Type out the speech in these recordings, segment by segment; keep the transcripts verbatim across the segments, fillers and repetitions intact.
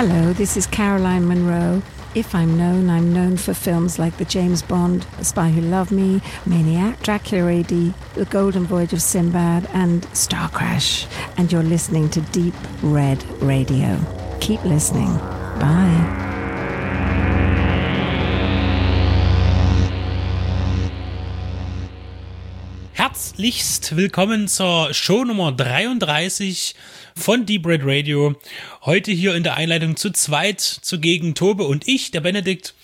Hello, this is Caroline Munro. If I'm known, I'm known for films like The James Bond, The Spy Who Loved Me, Maniac, Dracula A D, The Golden Voyage of Sinbad, and Star Crash. And you're listening to Deep Red Radio. Keep listening. Bye. Herzlichst willkommen zur Show Nummer dreiunddreißig von Deep Red Radio. Heute hier in der Einleitung zu zweit zugegen Tobe und ich, der Benedikt.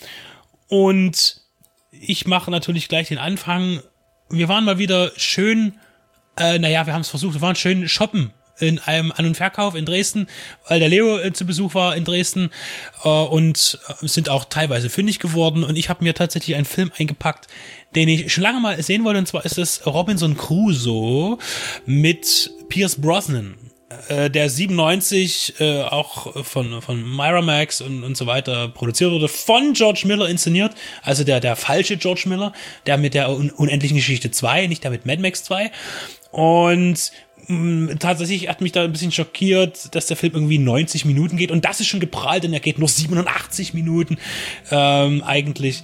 Und ich mache natürlich gleich den Anfang. Wir waren mal wieder schön, äh, naja, wir haben es versucht, wir waren schön shoppen in einem An- und Verkauf in Dresden, weil der Leo äh, zu Besuch war in Dresden äh, und äh, sind auch teilweise fündig geworden. Und ich habe mir tatsächlich einen Film eingepackt, den ich schon lange mal sehen wollte. Und zwar ist es Robinson Crusoe mit Pierce Brosnan, äh, der siebenundneunzig äh, auch von von Miramax und und so weiter produziert wurde, von George Miller inszeniert. Also der der falsche George Miller, der mit der Un- unendlichen Geschichte zwei, nicht der mit Mad Max zwei. Und tatsächlich hat mich da ein bisschen schockiert, dass der Film irgendwie neunzig Minuten geht. Und das ist schon geprahlt, denn er geht nur siebenundachtzig Minuten ähm, eigentlich.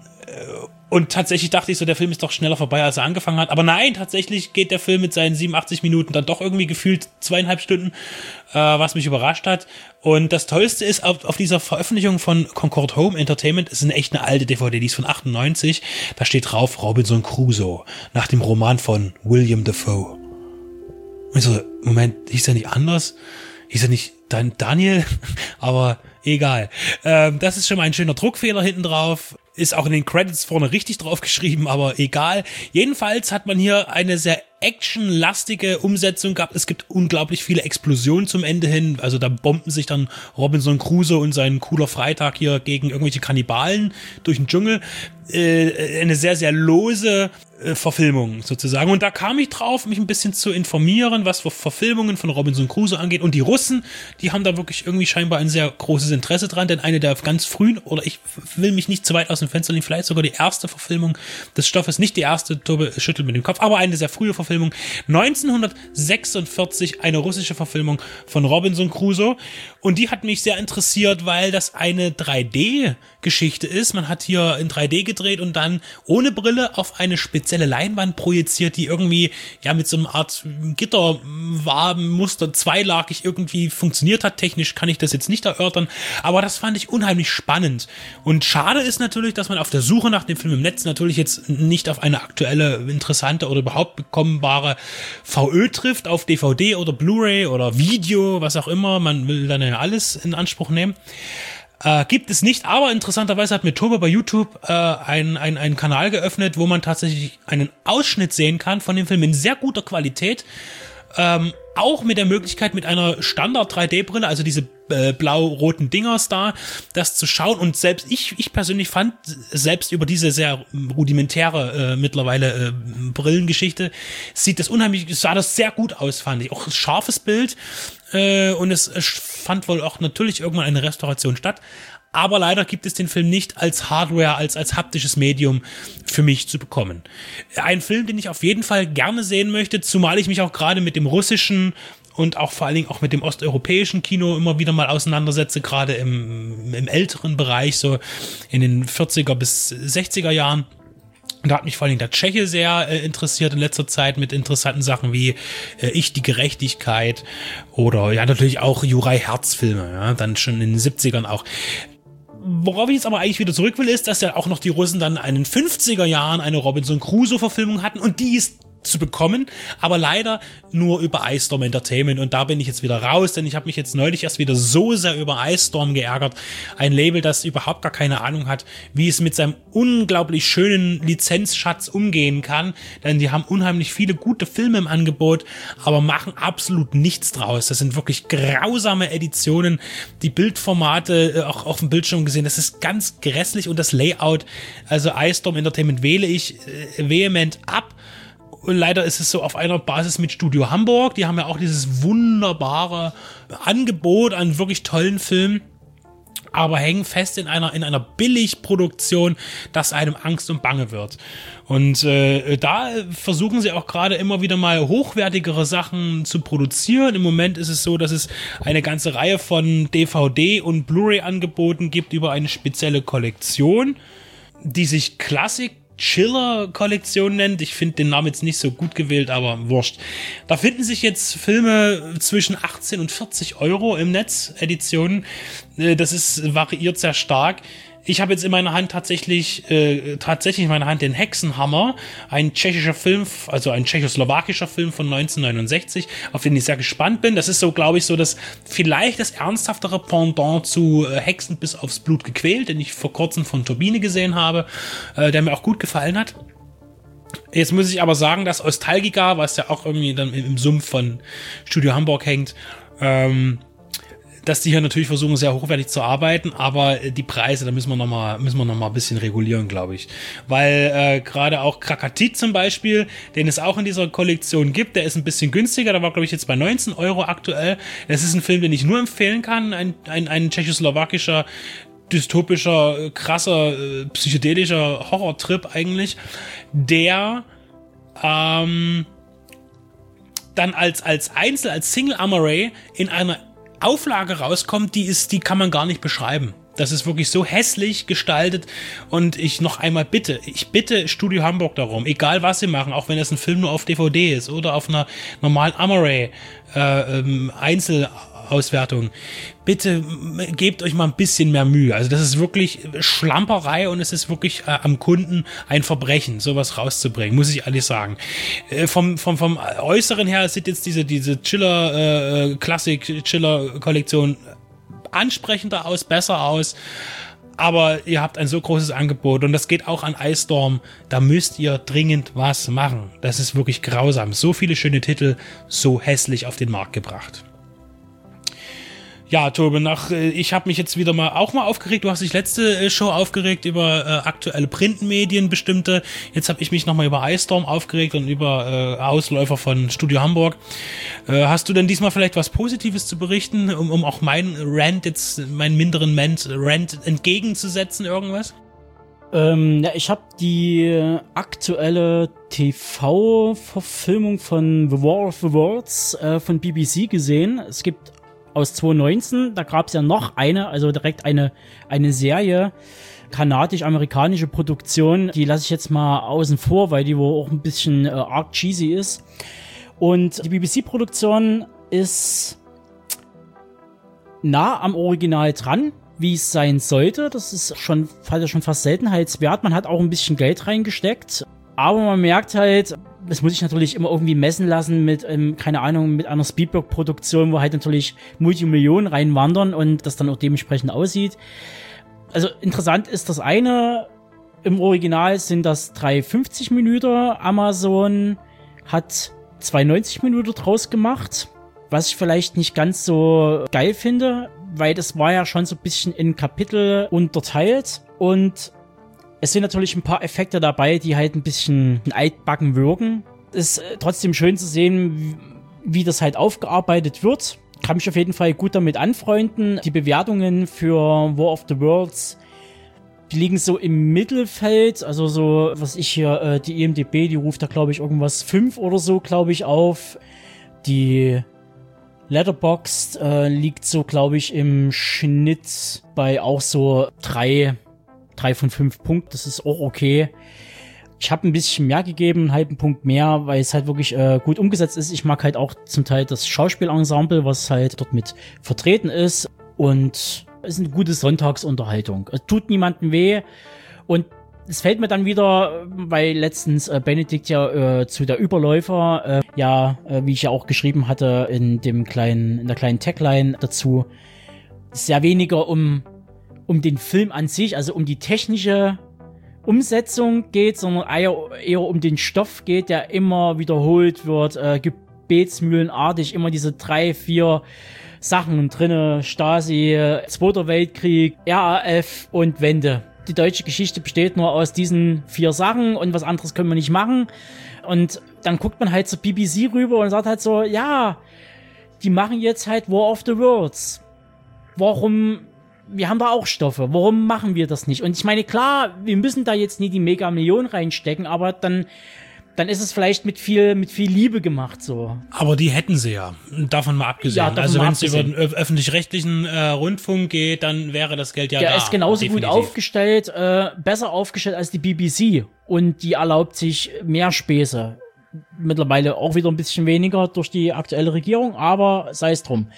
Und tatsächlich dachte ich so, der Film ist doch schneller vorbei, als er angefangen hat. Aber nein, tatsächlich geht der Film mit seinen siebenundachtzig Minuten dann doch irgendwie gefühlt zweieinhalb Stunden, äh, was mich überrascht hat. Und das Tollste ist, auf, auf dieser Veröffentlichung von Concord Home Entertainment, ist eine echt eine alte D V D, die ist von achtundneunzig, da steht drauf Robinson Crusoe, nach dem Roman von William Dafoe. Und ich so, Moment, hieß er nicht anders? Hieß er nicht Dan- Daniel? Aber egal. Ähm, das ist schon mal ein schöner Druckfehler hinten drauf. Ist auch in den Credits vorne richtig drauf geschrieben, aber egal. Jedenfalls hat man hier eine sehr actionlastige Umsetzung gehabt. Es gibt unglaublich viele Explosionen zum Ende hin. Also da bomben sich dann Robinson Crusoe und sein cooler Freitag hier gegen irgendwelche Kannibalen durch den Dschungel. Äh, eine sehr, sehr lose äh, Verfilmung sozusagen. Und da kam ich drauf, mich ein bisschen zu informieren, was für Verfilmungen von Robinson Crusoe angeht. Und die Russen, die haben da wirklich irgendwie scheinbar ein sehr großes Interesse dran, denn eine der ganz frühen, oder ich will mich nicht zu weit aus dem Fenster lehnen, vielleicht sogar die erste Verfilmung des Stoffes, nicht die erste, Tobe schüttelt mit dem Kopf, aber eine sehr frühe Verfilmung, neunzehnhundertsechsundvierzig, eine russische Verfilmung von Robinson Crusoe. Und die hat mich sehr interessiert, weil das eine drei D-Geschichte ist. Man hat hier in drei D gedreht und dann ohne Brille auf eine spezielle Leinwand projiziert, die irgendwie ja mit so einer Art Gitterwabenmuster zweilagig irgendwie funktioniert hat. Technisch kann ich das jetzt nicht erörtern, aber das fand ich unheimlich spannend. Und schade ist natürlich, dass man auf der Suche nach dem Film im Netz natürlich jetzt nicht auf eine aktuelle, interessante oder überhaupt bekommenbare V Ö trifft, auf D V D oder Blu-ray oder Video, was auch immer. Man will dann ja alles in Anspruch nehmen. Äh, gibt es nicht, aber interessanterweise hat mir Tobe bei YouTube äh, einen ein, ein Kanal geöffnet, wo man tatsächlich einen Ausschnitt sehen kann von dem Film in sehr guter Qualität. Ähm, auch mit der Möglichkeit, mit einer Standard drei D Brille, also diese äh, blau-roten Dingers da, das zu schauen. Und selbst ich, ich persönlich fand, selbst über diese sehr rudimentäre äh, mittlerweile äh, Brillengeschichte, sieht das unheimlich, sah das sehr gut aus, fand ich. Auch ein scharfes Bild äh, und es, es fand wohl auch natürlich irgendwann eine Restauration statt. Aber leider gibt es den Film nicht als Hardware, als als haptisches Medium für mich zu bekommen. Ein Film, den ich auf jeden Fall gerne sehen möchte, zumal ich mich auch gerade mit dem russischen und auch vor allen Dingen auch mit dem osteuropäischen Kino immer wieder mal auseinandersetze, gerade im, im älteren Bereich, so in den vierziger bis sechziger Jahren. Da hat mich vor allem der Tscheche sehr äh, interessiert in letzter Zeit mit interessanten Sachen wie äh, Ich, die Gerechtigkeit oder ja natürlich auch Juraj Herz Filme, ja, dann schon in den siebzigern auch. Worauf ich jetzt aber eigentlich wieder zurück will, ist, dass ja auch noch die Russen dann in den fünfziger Jahren eine Robinson Crusoe-Verfilmung hatten und die ist zu bekommen, aber leider nur über Ice Storm Entertainment und da bin ich jetzt wieder raus, denn ich habe mich jetzt neulich erst wieder so sehr über Ice Storm geärgert, ein Label, das überhaupt gar keine Ahnung hat, wie es mit seinem unglaublich schönen Lizenzschatz umgehen kann, denn die haben unheimlich viele gute Filme im Angebot, aber machen absolut nichts draus. Das sind wirklich grausame Editionen, die Bildformate auch auf dem Bildschirm gesehen, das ist ganz grässlich und das Layout, also Ice Storm Entertainment wähle ich äh, vehement ab. Und leider ist es so auf einer Basis mit Studio Hamburg. Die haben ja auch dieses wunderbare Angebot an wirklich tollen Filmen. aber hängen fest in einer, in einer Billigproduktion, dass einem Angst und Bange wird. Und äh, da versuchen sie auch gerade immer wieder mal hochwertigere Sachen zu produzieren. Im Moment ist es so, dass es eine ganze Reihe von D V D- und Blu-ray-Angeboten gibt über eine spezielle Kollektion, die sich Classic Chiller-Kollektion nennt. Ich finde den Namen jetzt nicht so gut gewählt, aber wurscht. Da finden sich jetzt Filme zwischen achtzehn und vierzig Euro im Netz, Editionen. Das ist variiert sehr stark. Ich habe jetzt in meiner Hand tatsächlich äh, tatsächlich in meiner Hand den Hexenhammer, ein tschechischer Film, also ein tschechoslowakischer Film von neunzehnhundertneunundsechzig, auf den ich sehr gespannt bin. Das ist so, glaube ich, so das vielleicht das ernsthaftere Pendant zu äh, Hexen bis aufs Blut gequält, den ich vor kurzem von Turbine gesehen habe, äh, der mir auch gut gefallen hat. Jetzt muss ich aber sagen, dass Ostalgica, was ja auch irgendwie dann im, im Sumpf von Studio Hamburg hängt, ähm, dass die hier natürlich versuchen, sehr hochwertig zu arbeiten, aber die Preise, da müssen wir nochmal, müssen wir noch mal ein bisschen regulieren, glaube ich. Weil äh, gerade auch Krakatit zum Beispiel, den es auch in dieser Kollektion gibt, der ist ein bisschen günstiger, der war, glaube ich, jetzt bei neunzehn Euro aktuell. Das ist ein Film, den ich nur empfehlen kann, ein, ein, ein tschechoslowakischer, dystopischer, krasser, äh, psychedelischer Horrortrip eigentlich, der ähm, dann als, als Einzel, als Single Amaray in einer Auflage rauskommt, die ist, die kann man gar nicht beschreiben. Das ist wirklich so hässlich gestaltet und ich noch einmal bitte, ich bitte Studio Hamburg darum, egal was sie machen, auch wenn das ein Film nur auf D V D ist oder auf einer normalen Amaray äh, ähm, Einzelauswertung, bitte gebt euch mal ein bisschen mehr Mühe. Also das ist wirklich Schlamperei und es ist wirklich äh, am Kunden ein Verbrechen, sowas rauszubringen, muss ich ehrlich sagen. Äh, vom, vom, vom Äußeren her sieht jetzt diese, diese Chiller, äh, Classic-Chiller-Kollektion ansprechender aus, besser aus, aber ihr habt ein so großes Angebot und das geht auch an Ice Storm, da müsst ihr dringend was machen. Das ist wirklich grausam. So viele schöne Titel, so hässlich auf den Markt gebracht. Ja, Tobi, nach, ich habe mich jetzt wieder mal auch mal aufgeregt. Du hast dich letzte Show aufgeregt über äh, aktuelle Printmedien bestimmte. Jetzt habe ich mich nochmal über Ice Storm aufgeregt und über äh, Ausläufer von Studio Hamburg. Äh, hast du denn diesmal vielleicht was Positives zu berichten, um, um auch meinen Rant jetzt, meinen minderen Rant, Rant entgegenzusetzen, irgendwas? Ähm, ja, ich habe die aktuelle T V-Verfilmung von The War of the Worlds äh, von B B C gesehen. Es gibt aus zwanzig neunzehn, da gab es ja noch eine, also direkt eine, eine Serie, kanadisch-amerikanische Produktion, die lasse ich jetzt mal außen vor, weil die wohl auch ein bisschen äh, arg cheesy ist. Und die B B C-Produktion ist nah am Original dran, wie es sein sollte. Das ist schon, halt schon fast seltenheitswert. Man hat auch ein bisschen Geld reingesteckt, aber man merkt halt, das muss ich natürlich immer irgendwie messen lassen mit, ähm, keine Ahnung, mit einer Spielberg-Produktion, wo halt natürlich Multimillionen reinwandern und das dann auch dementsprechend aussieht. Also interessant ist das eine, im Original sind das drei fünfzig Minuten, Amazon hat zwei neunzig Minuten draus gemacht, was ich vielleicht nicht ganz so geil finde, weil das war ja schon so ein bisschen in Kapitel unterteilt und es sind natürlich ein paar Effekte dabei, die halt ein bisschen altbacken wirken. Es ist trotzdem schön zu sehen, wie das halt aufgearbeitet wird. Kann mich auf jeden Fall gut damit anfreunden. Die Bewertungen für War of the Worlds, die liegen so im Mittelfeld. Also so, was ich hier, äh, die I M D B, die ruft da glaube ich irgendwas fünf oder so, glaube ich, auf. Die Letterboxd äh, liegt so, glaube ich, im Schnitt bei auch so drei drei von fünf Punkten, das ist auch okay. Ich habe ein bisschen mehr gegeben, einen halben Punkt mehr, weil es halt wirklich äh, gut umgesetzt ist. Ich mag halt auch zum Teil das Schauspielensemble, was halt dort mit vertreten ist. Und es ist eine gute Sonntagsunterhaltung. Es tut niemandem weh. Und es fällt mir dann wieder, weil letztens äh, Benedikt ja äh, zu der Überläufer, äh, ja, äh, wie ich ja auch geschrieben hatte, in dem kleinen, in der kleinen Tagline dazu, sehr weniger um um den Film an sich, also um die technische Umsetzung geht, sondern eher, eher um den Stoff geht, der immer wiederholt wird, äh, gebetsmühlenartig, immer diese drei, vier Sachen drinne, Stasi, Zweiter Weltkrieg, R A F und Wende. Die deutsche Geschichte besteht nur aus diesen vier Sachen und was anderes können wir nicht machen. Und dann guckt man halt zur B B C rüber und sagt halt so, ja, die machen jetzt halt War of the Worlds. Warum wir haben da auch Stoffe, warum machen wir das nicht? Und ich meine, klar, wir müssen da jetzt nie die Mega-Millionen reinstecken, aber dann, dann ist es vielleicht mit viel, mit viel Liebe gemacht, so. Aber die hätten sie ja, davon mal abgesehen. Ja, davon also mal wenn es über abgesehen. den öf- öffentlich-rechtlichen äh, Rundfunk geht, dann wäre das Geld ja Der da. ist genauso definitiv. gut aufgestellt, äh, besser aufgestellt als die B B C. Und die erlaubt sich mehr Späße. Mittlerweile auch wieder ein bisschen weniger durch die aktuelle Regierung, aber sei es drum.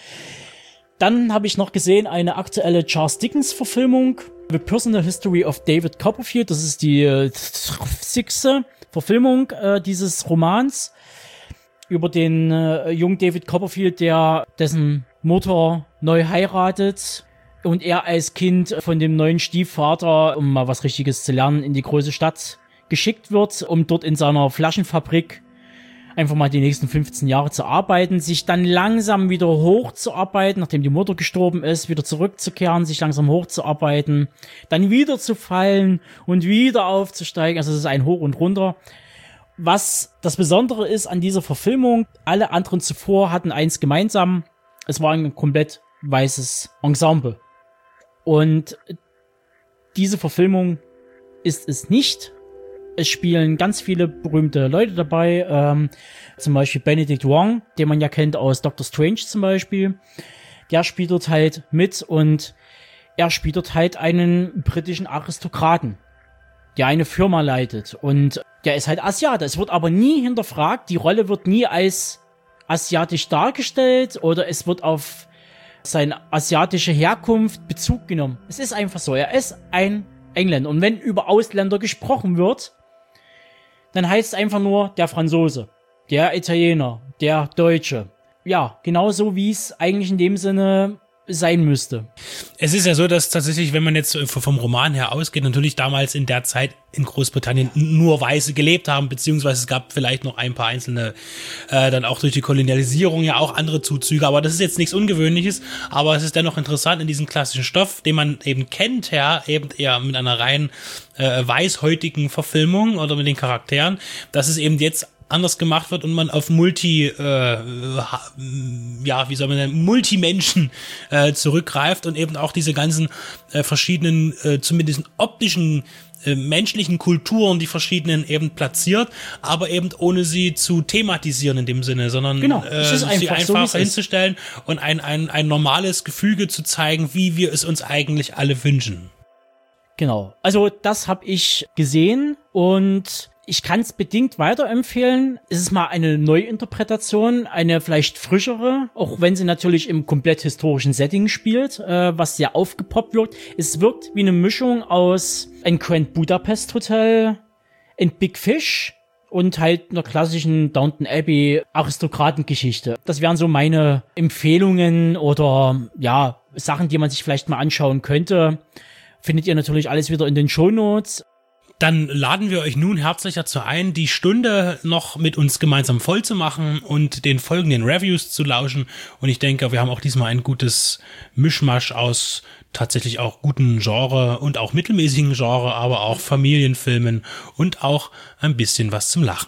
Dann habe ich noch gesehen eine aktuelle Charles Dickens-Verfilmung, The Personal History of David Copperfield. Das ist die äh, sechste Verfilmung äh, dieses Romans über den äh, jungen David Copperfield, der dessen Mutter neu heiratet und er als Kind von dem neuen Stiefvater, um mal was Richtiges zu lernen, in die große Stadt geschickt wird, um dort in seiner Flaschenfabrik einfach mal die nächsten fünfzehn Jahre zu arbeiten, sich dann langsam wieder hochzuarbeiten, nachdem die Mutter gestorben ist, wieder zurückzukehren, sich langsam hochzuarbeiten, dann wieder zu fallen und wieder aufzusteigen. Also es ist ein Hoch und Runter. Was das Besondere ist an dieser Verfilmung, alle anderen zuvor hatten eins gemeinsam, es war ein komplett weißes Ensemble. Und diese Verfilmung ist es nicht. Es spielen ganz viele berühmte Leute dabei, ähm, zum Beispiel Benedict Wong, den man ja kennt aus Doctor Strange zum Beispiel. Der spielt dort halt mit und er spielt dort halt einen britischen Aristokraten, der eine Firma leitet und der ist halt Asiate. Es wird aber nie hinterfragt, die Rolle wird nie als asiatisch dargestellt oder es wird auf seine asiatische Herkunft Bezug genommen. Es ist einfach so, er ist ein Engländer und wenn über Ausländer gesprochen wird, dann heißt es einfach nur der Franzose, der Italiener, der Deutsche. Ja, genauso wie es eigentlich in dem Sinne sein müsste. Es ist ja so, dass tatsächlich, wenn man jetzt vom Roman her ausgeht, natürlich damals in der Zeit in Großbritannien nur Weiße gelebt haben, beziehungsweise es gab vielleicht noch ein paar einzelne, äh, dann auch durch die Kolonialisierung ja auch andere Zuzüge, aber das ist jetzt nichts Ungewöhnliches, aber es ist dennoch interessant in diesem klassischen Stoff, den man eben kennt, ja, eben eher mit einer rein äh, weißhäutigen Verfilmung oder mit den Charakteren, dass es eben jetzt anders gemacht wird und man auf Multi, äh, ja, wie soll man nennen, Multimenschen äh, zurückgreift und eben auch diese ganzen äh, verschiedenen, äh, zumindest optischen, äh, menschlichen Kulturen, die verschiedenen eben platziert, aber eben ohne sie zu thematisieren in dem Sinne, sondern genau, äh, es ist sie einfach, einfach so, hinzustellen und ein, ein, ein normales Gefüge zu zeigen, wie wir es uns eigentlich alle wünschen. Genau, also das habe ich gesehen und ich kann es bedingt weiterempfehlen. Es ist mal eine Neuinterpretation, eine vielleicht frischere, auch wenn sie natürlich im komplett historischen Setting spielt, äh, was sehr aufgepoppt wirkt. Es wirkt wie eine Mischung aus ein Grand Budapest Hotel, ein Big Fish und halt einer klassischen Downton Abbey Aristokratengeschichte. Das wären so meine Empfehlungen oder ja, Sachen, die man sich vielleicht mal anschauen könnte. Findet ihr natürlich alles wieder in den Shownotes. Dann laden wir euch nun herzlich dazu ein, die Stunde noch mit uns gemeinsam voll zu machen und den folgenden Reviews zu lauschen. Und ich denke, wir haben auch diesmal ein gutes Mischmasch aus tatsächlich auch guten Genre und auch mittelmäßigen Genre, aber auch Familienfilmen und auch ein bisschen was zum Lachen.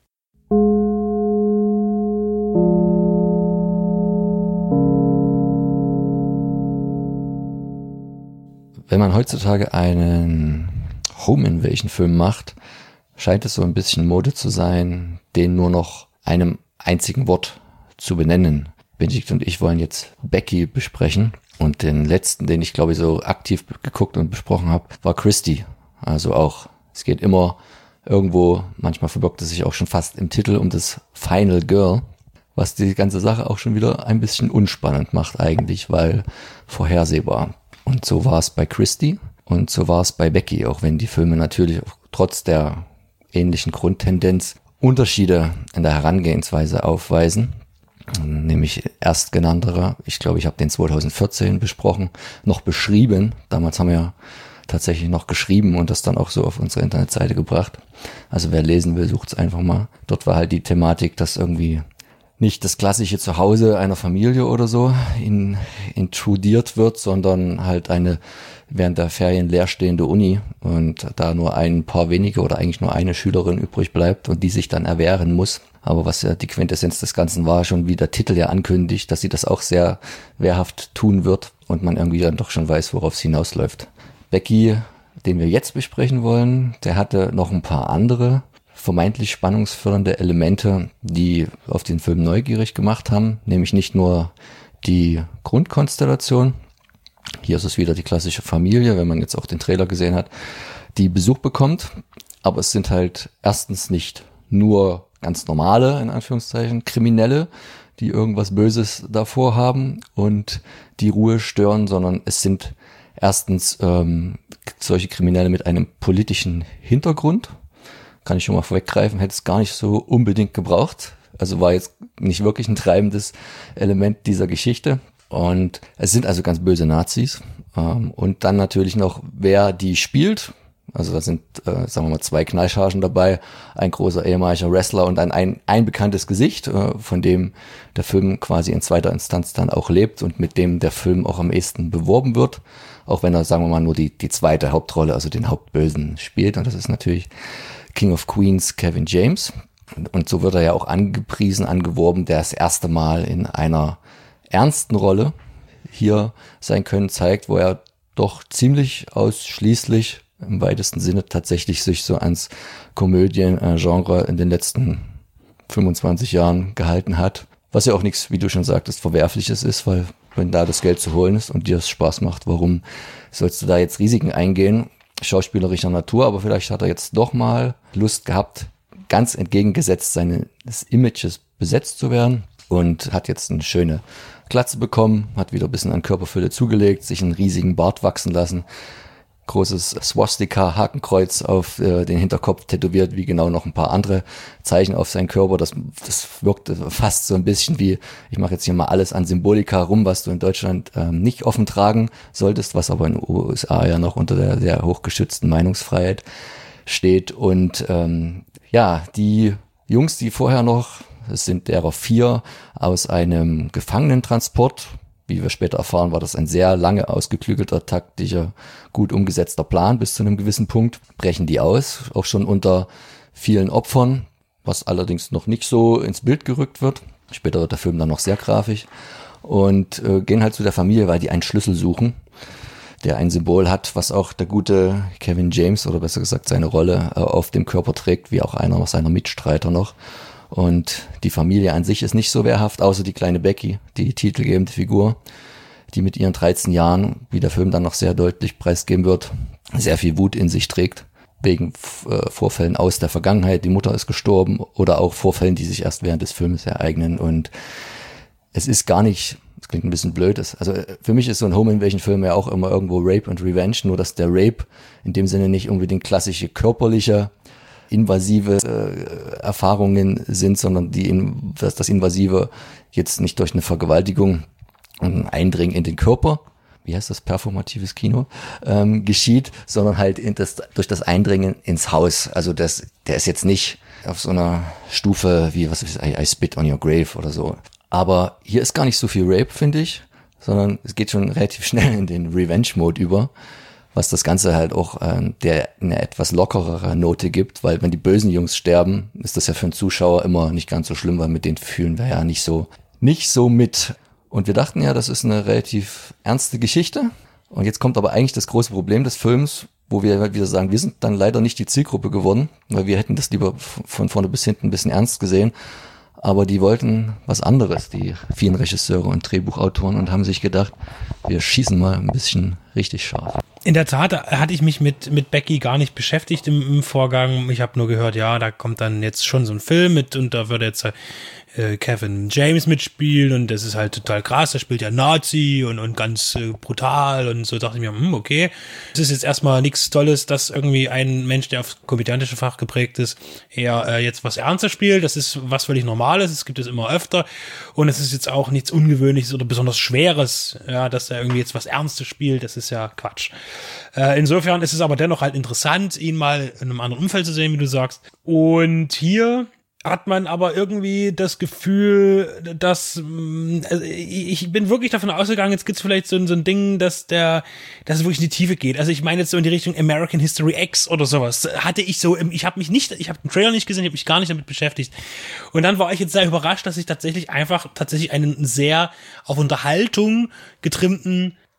Wenn man heutzutage einen Home-Invasion-Film macht, scheint es so ein bisschen Mode zu sein, den nur noch einem einzigen Wort zu benennen. Benedikt und ich wollen jetzt Becky besprechen und den letzten, den ich glaube ich so aktiv geguckt und besprochen habe, war Christie. Also auch, es geht immer irgendwo, manchmal verbirgt es sich auch schon fast im Titel um das Final Girl, was die ganze Sache auch schon wieder ein bisschen unspannend macht eigentlich, weil vorhersehbar. Und so war es bei Christie. Und so war es bei Becky, auch wenn die Filme natürlich trotz der ähnlichen Grundtendenz Unterschiede in der Herangehensweise aufweisen. Nämlich erstgenannterer, ich glaube, ich habe den zwanzig vierzehn besprochen, noch beschrieben. Damals haben wir tatsächlich noch geschrieben und das dann auch so auf unsere Internetseite gebracht. Also wer lesen will, sucht es einfach mal. Dort war halt die Thematik, dass irgendwie nicht das klassische Zuhause einer Familie oder so in, intrudiert wird, sondern halt eine während der Ferien leerstehende Uni und da nur ein paar wenige oder eigentlich nur eine Schülerin übrig bleibt und die sich dann erwehren muss. Aber was ja die Quintessenz des Ganzen war, schon wie der Titel ja ankündigt, dass sie das auch sehr wehrhaft tun wird. und man irgendwie dann doch schon weiß, worauf es hinausläuft. Becky, den wir jetzt besprechen wollen, der hatte noch ein paar andere vermeintlich spannungsfördernde Elemente, die auf den Film neugierig gemacht haben, nämlich nicht nur die Grundkonstellation, hier ist es wieder die klassische Familie, wenn man jetzt auch den Trailer gesehen hat, die Besuch bekommt, aber es sind halt erstens nicht nur ganz normale, in Anführungszeichen, Kriminelle, die irgendwas Böses davor haben und die Ruhe stören, sondern es sind erstens ähm, solche Kriminelle mit einem politischen Hintergrund. Kann ich schon mal vorweggreifen, hätte es gar nicht so unbedingt gebraucht. Also war jetzt nicht wirklich ein treibendes Element dieser Geschichte. Und es sind also ganz böse Nazis. Ähm, und dann natürlich noch, wer die spielt. Also da sind, äh, sagen wir mal, zwei Knallchargen dabei, ein großer ehemaliger Wrestler und ein, ein, ein bekanntes Gesicht, äh, von dem der Film quasi in zweiter Instanz dann auch lebt und mit dem der Film auch am ehesten beworben wird, auch wenn er, sagen wir mal, nur die, die zweite Hauptrolle, also den Hauptbösen spielt. Und das ist natürlich King of Queens Kevin James. Und, und so wird er ja auch angepriesen, angeworben, der das erste Mal in einer ernsten Rolle hier sein Können zeigt, wo er doch ziemlich ausschließlich im weitesten Sinne tatsächlich sich so ans Komödien-Genre in den letzten fünfundzwanzig Jahren gehalten hat. Was ja auch nichts, wie du schon sagtest, Verwerfliches ist, weil wenn da das Geld zu holen ist und dir es Spaß macht, warum sollst du da jetzt Risiken eingehen? Schauspielerischer Natur, aber vielleicht hat er jetzt doch mal Lust gehabt, ganz entgegengesetzt seines Images besetzt zu werden und hat jetzt eine schöne Glatze bekommen, hat wieder ein bisschen an Körperfülle zugelegt, sich einen riesigen Bart wachsen lassen, großes Swastika-Hakenkreuz auf äh, den Hinterkopf tätowiert, wie genau noch ein paar andere Zeichen auf seinen Körper. Das, das wirkte fast so ein bisschen wie, ich mache jetzt hier mal alles an Symbolika rum, was du in Deutschland ähm, nicht offen tragen solltest, was aber in den U S A ja noch unter der sehr hochgeschützten Meinungsfreiheit steht. Und ähm, ja, die Jungs, die vorher noch, es sind derer vier, aus einem Gefangenentransport, wie wir später erfahren, war das ein sehr lange ausgeklügelter, taktischer, gut umgesetzter Plan bis zu einem gewissen Punkt. Brechen die aus, auch schon unter vielen Opfern, was allerdings noch nicht so ins Bild gerückt wird. Später wird der Film dann noch sehr grafisch. Und äh, gehen halt zu der Familie, weil die einen Schlüssel suchen, der ein Symbol hat, was auch der gute Kevin James, oder besser gesagt seine Rolle, äh, auf dem Körper trägt, wie auch einer seiner Mitstreiter noch. Und die Familie an sich ist nicht so wehrhaft, außer die kleine Becky, die titelgebende Figur, die mit ihren dreizehn Jahren, wie der Film dann noch sehr deutlich preisgeben wird, sehr viel Wut in sich trägt, wegen äh, Vorfällen aus der Vergangenheit. Die Mutter ist gestorben oder auch Vorfällen, die sich erst während des Films ereignen. Und es ist gar nicht, das klingt ein bisschen blöd, das, also für mich ist so ein Home-Invasion-Film ja auch immer irgendwo Rape und Revenge, nur dass der Rape in dem Sinne nicht unbedingt klassische körperliche invasive äh, Erfahrungen sind, sondern die, dass das Invasive jetzt nicht durch eine Vergewaltigung und ein Eindringen in den Körper, wie heißt das, performatives Kino, ähm, geschieht, sondern halt in das, durch das Eindringen ins Haus. Also das, der ist jetzt nicht auf so einer Stufe wie, was ist, I, I spit on your grave oder so. Aber hier ist gar nicht so viel Rape, finde ich, sondern es geht schon relativ schnell in den Revenge-Mode über, was das Ganze halt auch ähm, der eine etwas lockerere Note gibt, weil wenn die bösen Jungs sterben, ist das ja für einen Zuschauer immer nicht ganz so schlimm, weil mit denen fühlen wir ja nicht so nicht so mit. Und wir dachten ja, das ist eine relativ ernste Geschichte. Und jetzt kommt aber eigentlich das große Problem des Films, wo wir halt wieder sagen, wir sind dann leider nicht die Zielgruppe geworden, weil wir hätten das lieber von vorne bis hinten ein bisschen ernst gesehen. Aber die wollten was anderes, die vielen Regisseure und Drehbuchautoren, und haben sich gedacht, wir schießen mal ein bisschen richtig scharf. In der Tat hatte ich mich mit mit Becky gar nicht beschäftigt im, im Vorgang. Ich habe nur gehört, ja, da kommt dann jetzt schon so ein Film mit und da wird jetzt äh, Kevin James mitspielen und das ist halt total krass. Der spielt ja Nazi und und ganz äh, brutal und so. Dachte ich mir, hm, okay, es ist jetzt erstmal nichts Tolles, dass irgendwie ein Mensch, der auf komödiantische Fach geprägt ist, eher äh, jetzt was Ernstes spielt. Das ist was völlig Normales. Es gibt es immer öfter und es ist jetzt auch nichts Ungewöhnliches oder besonders Schweres, ja, dass er irgendwie jetzt was Ernstes spielt. Das ist ja Quatsch. Äh, insofern ist es aber dennoch halt interessant, ihn mal in einem anderen Umfeld zu sehen, wie du sagst. Und hier hat man aber irgendwie das Gefühl, dass also ich bin wirklich davon ausgegangen, jetzt gibt's vielleicht so, so ein Ding, dass der, dass es wirklich in die Tiefe geht. Also ich meine jetzt so in die Richtung American History X oder sowas. Hatte ich so, ich habe mich nicht, ich habe den Trailer nicht gesehen, ich habe mich gar nicht damit beschäftigt. Und dann war ich jetzt sehr überrascht, dass ich tatsächlich einfach tatsächlich einen sehr auf Unterhaltung getrimmten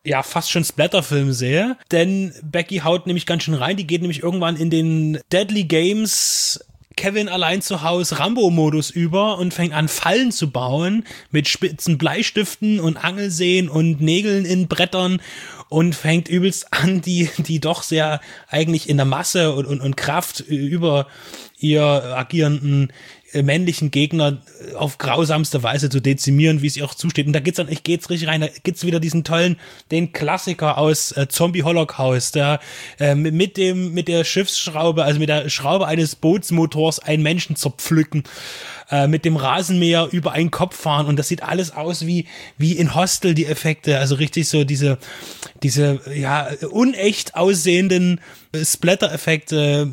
ja, fast schon Splatterfilm sehe, denn Becky haut nämlich ganz schön rein, die geht nämlich irgendwann in den Deadly Games Kevin allein zu Hause Rambo-Modus über und fängt an, Fallen zu bauen mit spitzen Bleistiften und Angelseen und Nägeln in Brettern und fängt übelst an, die, die doch sehr eigentlich in der Masse und, und, und Kraft über ihr agierenden männlichen Gegner auf grausamste Weise zu dezimieren, wie es ihr auch zusteht. Und da geht's dann, ich geht's richtig rein, da gibt's wieder diesen tollen, den Klassiker aus äh, Zombie Holocaust, der äh, mit dem, mit der Schiffsschraube, also mit der Schraube eines Bootsmotors einen Menschen zerpflücken, äh, mit dem Rasenmäher über einen Kopf fahren, und das sieht alles aus wie, wie in Hostel, die Effekte, also richtig so diese, diese, ja, unecht aussehenden Splatter-Effekte,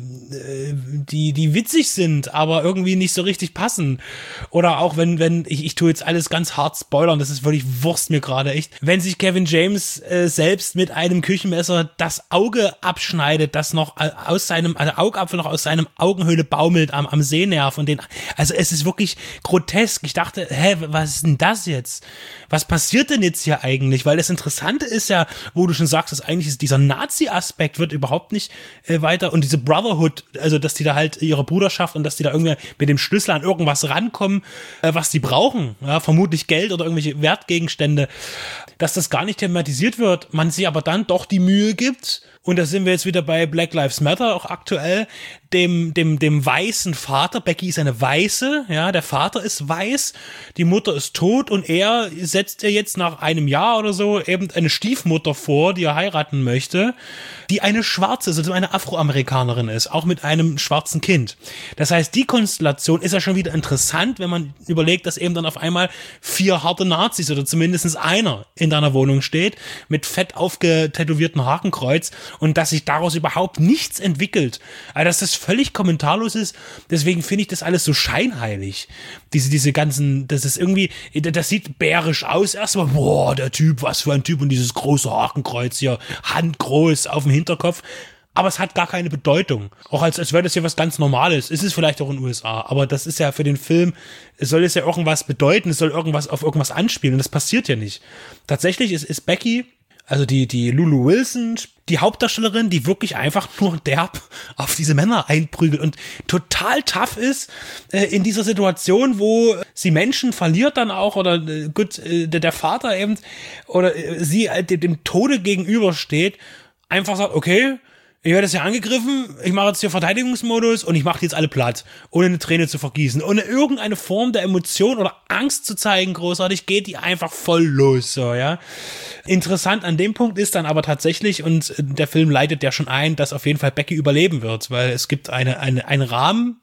die, die witzig sind, aber irgendwie nicht so richtig passen. Oder auch wenn, wenn, ich, ich tue jetzt alles ganz hart spoilern, das ist wirklich Wurst mir gerade echt, wenn sich Kevin James äh, selbst mit einem Küchenmesser das Auge abschneidet, das noch aus seinem, also Augapfel noch aus seinem Augenhöhle baumelt am, am Sehnerv und den, also es ist wirklich grotesk. Ich dachte, hä, was ist denn das jetzt? Was passiert denn jetzt hier eigentlich? Weil das Interessante ist ja, wo du schon sagst, dass eigentlich ist dieser Nazi-Aspekt wird überhaupt nicht äh, weiter, und diese Brotherhood, also dass die da halt ihre Bruderschaft und dass die da irgendwie mit dem Schlüssel an irgendwas rankommen, äh, was die brauchen, ja, vermutlich Geld oder irgendwelche Wertgegenstände, dass das gar nicht thematisiert wird, man sich aber dann doch die Mühe gibt, und da sind wir jetzt wieder bei Black Lives Matter, auch aktuell, dem, dem, dem weißen Vater. Becky ist eine Weiße, ja, der Vater ist weiß, die Mutter ist tot, und er setzt ihr jetzt nach einem Jahr oder so eben eine Stiefmutter vor, die er heiraten möchte, die eine Schwarze, also eine Afroamerikanerin ist, auch mit einem schwarzen Kind. Das heißt, die Konstellation ist ja schon wieder interessant, wenn man überlegt, dass eben dann auf einmal vier harte Nazis oder zumindest einer in deiner Wohnung steht, mit fett aufgetätowierten Hakenkreuz, und dass sich daraus überhaupt nichts entwickelt. Also, dass das völlig kommentarlos ist, deswegen finde ich das alles so scheinheilig. Diese, diese ganzen, das ist irgendwie, das sieht bärisch aus erstmal, boah, der Typ, was für ein Typ, und dieses große Hakenkreuz hier, handgroß auf dem Hinterkopf. Aber es hat gar keine Bedeutung. Auch als, als wäre das ja was ganz Normales. Ist es vielleicht auch in den U S A. Aber das ist ja für den Film, es soll es ja irgendwas bedeuten, es soll irgendwas auf irgendwas anspielen. Und das passiert ja nicht. Tatsächlich ist, ist Becky, also die, die Lulu Wilson, die Hauptdarstellerin, die wirklich einfach nur derb auf diese Männer einprügelt und total tough ist äh, in dieser Situation, wo sie Menschen verliert dann auch, oder äh, gut, äh, der, der Vater eben, oder äh, sie äh, dem, dem Tode gegenübersteht, einfach sagt, okay, ich werde jetzt hier angegriffen, ich mache jetzt hier Verteidigungsmodus und ich mache die jetzt alle platt, ohne eine Träne zu vergießen, ohne irgendeine Form der Emotion oder Angst zu zeigen, großartig, geht die einfach voll los, so, ja. Interessant an dem Punkt ist dann aber tatsächlich, und der Film leitet ja schon ein, dass auf jeden Fall Becky überleben wird, weil es gibt eine, eine, einen Rahmen,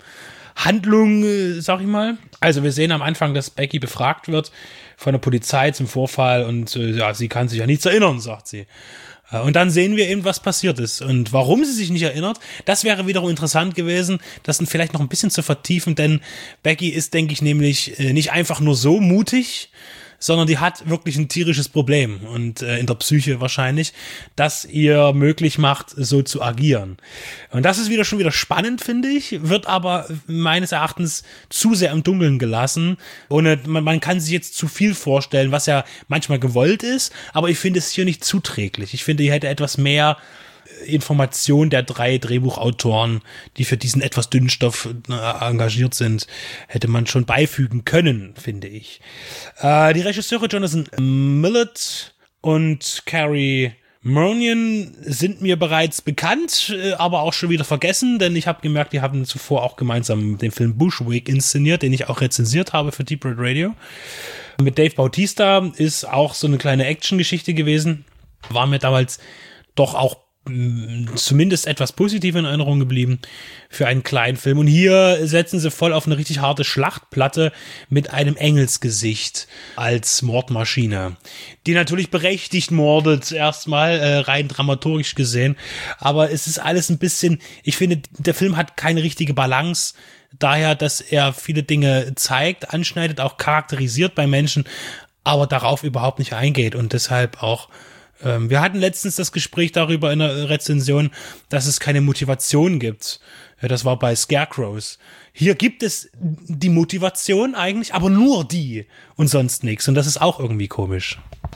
Handlung, sag ich mal. Also wir sehen am Anfang, dass Becky befragt wird von der Polizei zum Vorfall, und ja, sie kann sich ja nichts erinnern, sagt sie. Und dann sehen wir eben, was passiert ist. Und warum sie sich nicht erinnert, das wäre wiederum interessant gewesen, das dann vielleicht noch ein bisschen zu vertiefen, denn Becky ist, denke ich, nämlich nicht einfach nur so mutig, sondern die hat wirklich ein tierisches Problem, und äh, in der Psyche wahrscheinlich, das ihr möglich macht, so zu agieren. Und das ist wieder schon wieder spannend, finde ich, wird aber meines Erachtens zu sehr im Dunkeln gelassen. Ohne, man, man kann sich jetzt zu viel vorstellen, was ja manchmal gewollt ist, aber ich finde es hier nicht zuträglich. Ich finde, hier hätte etwas mehr Information der drei Drehbuchautoren, die für diesen etwas dünnen Stoff äh, engagiert sind, hätte man schon beifügen können, finde ich. Äh, die Regisseure Jonathan Millett und Carrie Murnion sind mir bereits bekannt, äh, aber auch schon wieder vergessen, denn ich habe gemerkt, die haben zuvor auch gemeinsam den Film Bushwick inszeniert, den ich auch rezensiert habe für Deep Red Radio. Mit Dave Bautista ist auch so eine kleine Action-Geschichte gewesen. War mir damals doch auch zumindest etwas positiv in Erinnerung geblieben für einen kleinen Film. Und hier setzen sie voll auf eine richtig harte Schlachtplatte mit einem Engelsgesicht als Mordmaschine, die natürlich berechtigt mordet, erstmal äh, rein dramaturgisch gesehen. Aber es ist alles ein bisschen, ich finde, der Film hat keine richtige Balance, daher, dass er viele Dinge zeigt, anschneidet, auch charakterisiert bei Menschen, aber darauf überhaupt nicht eingeht, und deshalb auch wir hatten letztens das Gespräch darüber in der Rezension, dass es keine Motivation gibt. Ja, das war bei Scarecrows. Hier gibt es die Motivation eigentlich, aber nur die und sonst nichts. Und das ist auch irgendwie komisch.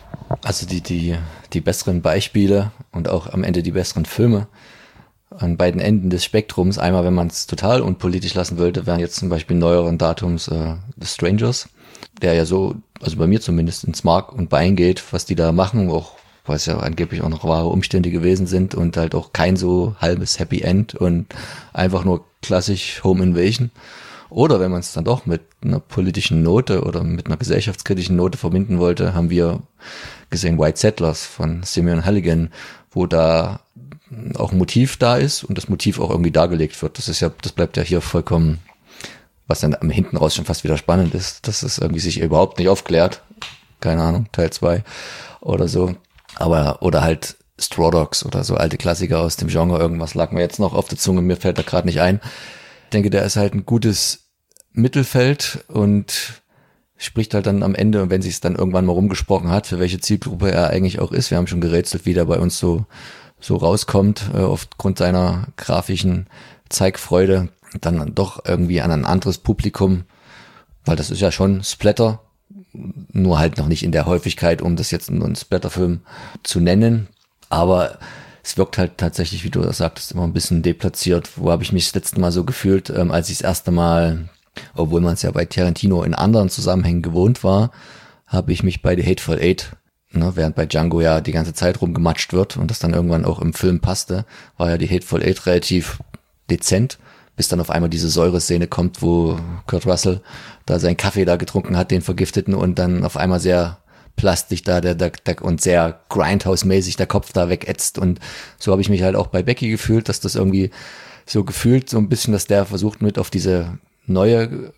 Also die, die, die besseren Beispiele und auch am Ende die besseren Filme an beiden Enden des Spektrums, einmal wenn man es total unpolitisch lassen wollte, wären jetzt zum Beispiel neueren Datums äh, The Strangers, der ja so, also bei mir zumindest, ins Mark und Bein geht, was die da machen, auch weil es ja angeblich auch noch wahre Umstände gewesen sind und halt auch kein so halbes Happy End und einfach nur klassisch Home Invasion. Oder wenn man es dann doch mit einer politischen Note oder mit einer gesellschaftskritischen Note verbinden wollte, haben wir gesehen White Settlers von Simeon Halligan, wo da auch ein Motiv da ist und das Motiv auch irgendwie dargelegt wird. Das ist ja, das bleibt ja hier vollkommen, was dann am hinten raus schon fast wieder spannend ist, dass es irgendwie sich überhaupt nicht aufklärt. Keine Ahnung, Teil zwei oder so. Aber, oder halt Straw Dogs oder so alte Klassiker aus dem Genre. Irgendwas lag mir jetzt noch auf der Zunge, mir fällt da gerade nicht ein. Ich denke, der ist halt ein gutes Mittelfeld und spricht halt dann am Ende, wenn sich es dann irgendwann mal rumgesprochen hat, für welche Zielgruppe er eigentlich auch ist. Wir haben schon gerätselt, wie der bei uns so so rauskommt, äh, aufgrund seiner grafischen Zeigfreude, dann doch irgendwie an ein anderes Publikum, weil das ist ja schon Splatter, nur halt noch nicht in der Häufigkeit, um das jetzt nur einen Splatterfilm zu nennen, aber es wirkt halt tatsächlich, wie du das sagtest, immer ein bisschen deplatziert. Wo habe ich mich das letzte Mal so gefühlt, ähm, als ich das erste Mal, obwohl man es ja bei Tarantino in anderen Zusammenhängen gewohnt war, habe ich mich bei The Hateful Eight, ne, während bei Django ja die ganze Zeit rumgematscht wird und das dann irgendwann auch im Film passte, war ja die Hateful Eight relativ dezent, bis dann auf einmal diese Säureszene kommt, wo Kurt Russell da seinen Kaffee da getrunken hat, den vergifteten, und dann auf einmal sehr plastisch da der, der, der und sehr Grindhouse-mäßig der Kopf da wegätzt, und so habe ich mich halt auch bei Becky gefühlt, dass das irgendwie so gefühlt so ein bisschen, dass der versucht mit auf diese neue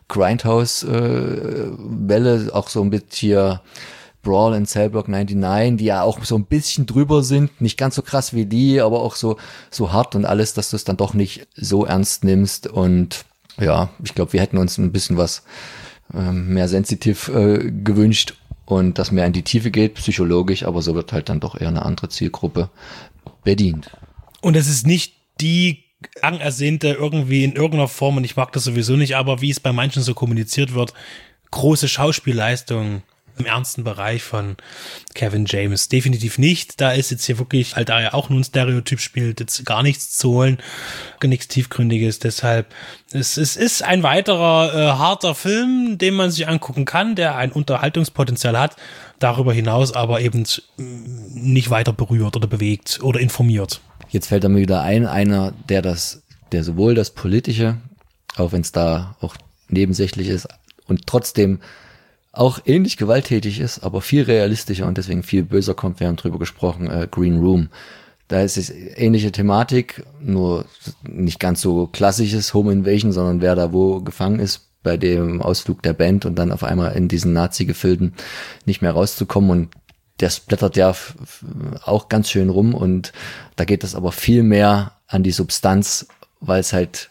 Grindhouse-Welle, äh, auch so ein bisschen hier Brawl in Cellblock neunundneunzig, die ja auch so ein bisschen drüber sind, nicht ganz so krass wie die, aber auch so so hart und alles, dass du es dann doch nicht so ernst nimmst. Und ja, ich glaube, wir hätten uns ein bisschen was äh, mehr sensitiv äh, gewünscht und das mehr in die Tiefe geht, psychologisch, aber so wird halt dann doch eher eine andere Zielgruppe bedient. Und es ist nicht die lang ersehnte irgendwie in irgendeiner Form, und ich mag das sowieso nicht, aber wie es bei manchen so kommuniziert wird, große Schauspielleistung im ernsten Bereich von Kevin James. Definitiv nicht. Da ist jetzt hier wirklich, halt da er auch nur ein Stereotyp spielt, jetzt gar nichts zu holen. Nichts Tiefgründiges. Deshalb, es, es ist ein weiterer äh, harter Film, den man sich angucken kann, der ein Unterhaltungspotenzial hat, darüber hinaus aber eben nicht weiter berührt oder bewegt oder informiert. Jetzt fällt mir wieder ein, einer, der das, der sowohl das Politische, auch wenn es da auch nebensächlich ist, und trotzdem auch ähnlich gewalttätig ist, aber viel realistischer und deswegen viel böser kommt. Wir haben drüber gesprochen, äh, Green Room. Da ist es ähnliche Thematik, nur nicht ganz so klassisches Home Invasion, sondern wer da wo gefangen ist bei dem Ausflug der Band und dann auf einmal in diesen Nazi-Gefilden nicht mehr rauszukommen, und der splattert ja auch ganz schön rum, und da geht es aber viel mehr an die Substanz, weil es halt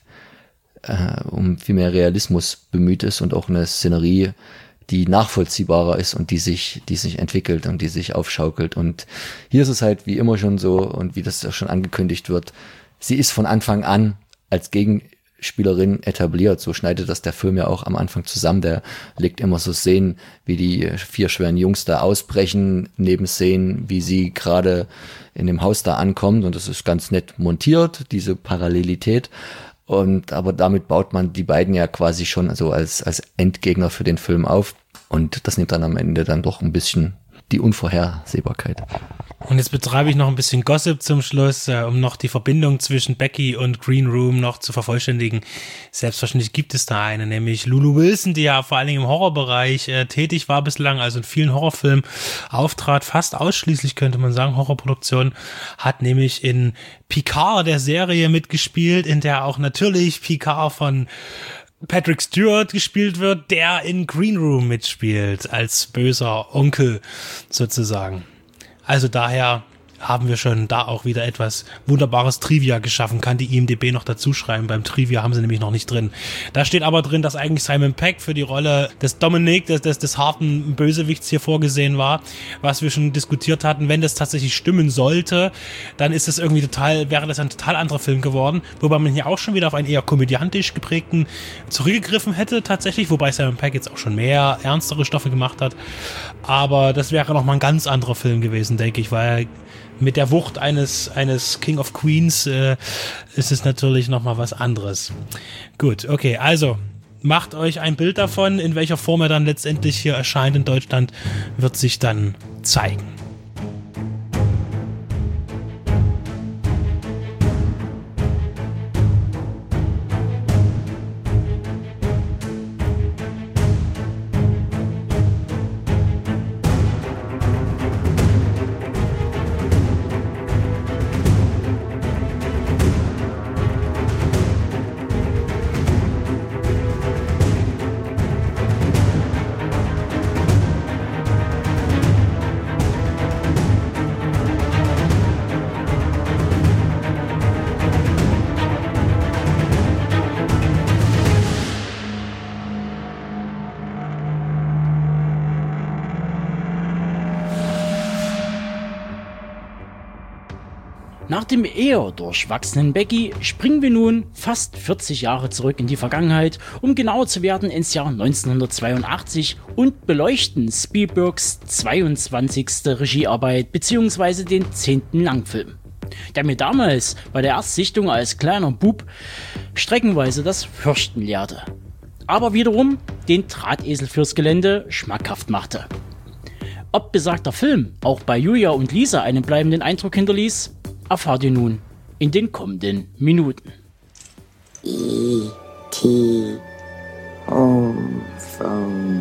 äh, um viel mehr Realismus bemüht ist und auch eine Szenerie, die nachvollziehbarer ist und die sich, die sich entwickelt und die sich aufschaukelt. Und hier ist es halt wie immer schon so, und wie das auch schon angekündigt wird, sie ist von Anfang an als Gegenspielerin etabliert. So schneidet das der Film ja auch am Anfang zusammen. Der legt immer so Szenen, wie die vier schweren Jungs da ausbrechen, neben Szenen, wie sie gerade in dem Haus da ankommt, und das ist ganz nett montiert, diese Parallelität. Und aber damit baut man die beiden ja quasi schon also als als Endgegner für den Film auf, und das nimmt dann am Ende dann doch ein bisschen die Unvorhersehbarkeit. Und jetzt betreibe ich noch ein bisschen Gossip zum Schluss, äh, um noch die Verbindung zwischen Becky und Green Room noch zu vervollständigen. Selbstverständlich gibt es da eine, nämlich Lulu Wilson, die ja vor allen Dingen im Horrorbereich äh, tätig war bislang, also in vielen Horrorfilmen auftrat, fast ausschließlich könnte man sagen, Horrorproduktion, hat nämlich in Picard, der Serie, mitgespielt, in der auch natürlich Picard von Patrick Stewart gespielt wird, der in Green Room mitspielt, als böser Onkel sozusagen. Also daher haben wir schon da auch wieder etwas wunderbares Trivia geschaffen. Kann die I M D B noch dazu schreiben. Beim Trivia haben sie nämlich noch nicht drin. Da steht aber drin, dass eigentlich Simon Pegg für die Rolle des Dominic, des, des, des harten Bösewichts hier vorgesehen war, was wir schon diskutiert hatten. Wenn das tatsächlich stimmen sollte, dann ist das irgendwie total, wäre das ein total anderer Film geworden, wobei man hier auch schon wieder auf einen eher komödiantisch geprägten zurückgegriffen hätte tatsächlich, wobei Simon Pegg jetzt auch schon mehr ernstere Stoffe gemacht hat. Aber das wäre nochmal ein ganz anderer Film gewesen, denke ich, weil mit der Wucht eines, eines King of Queens äh, ist es natürlich nochmal was anderes. Gut, okay, also macht euch ein Bild davon, in welcher Form er dann letztendlich hier erscheint in Deutschland, wird sich dann zeigen. Nach dem eher durchwachsenen Becky springen wir nun fast vierzig Jahre zurück in die Vergangenheit, um genauer zu werden ins Jahr neunzehnhundertzweiundachtzig und beleuchten Spielbergs zweiundzwanzigste Regiearbeit bzw. den zehnten Langfilm, der mir damals bei der Erstsichtung als kleiner Bub streckenweise das Fürchten lehrte, aber wiederum den Drahtesel fürs Gelände schmackhaft machte. Ob besagter Film auch bei Julia und Lisa einen bleibenden Eindruck hinterließ, erfahrt ihr nun in den kommenden Minuten. E T Home Phone.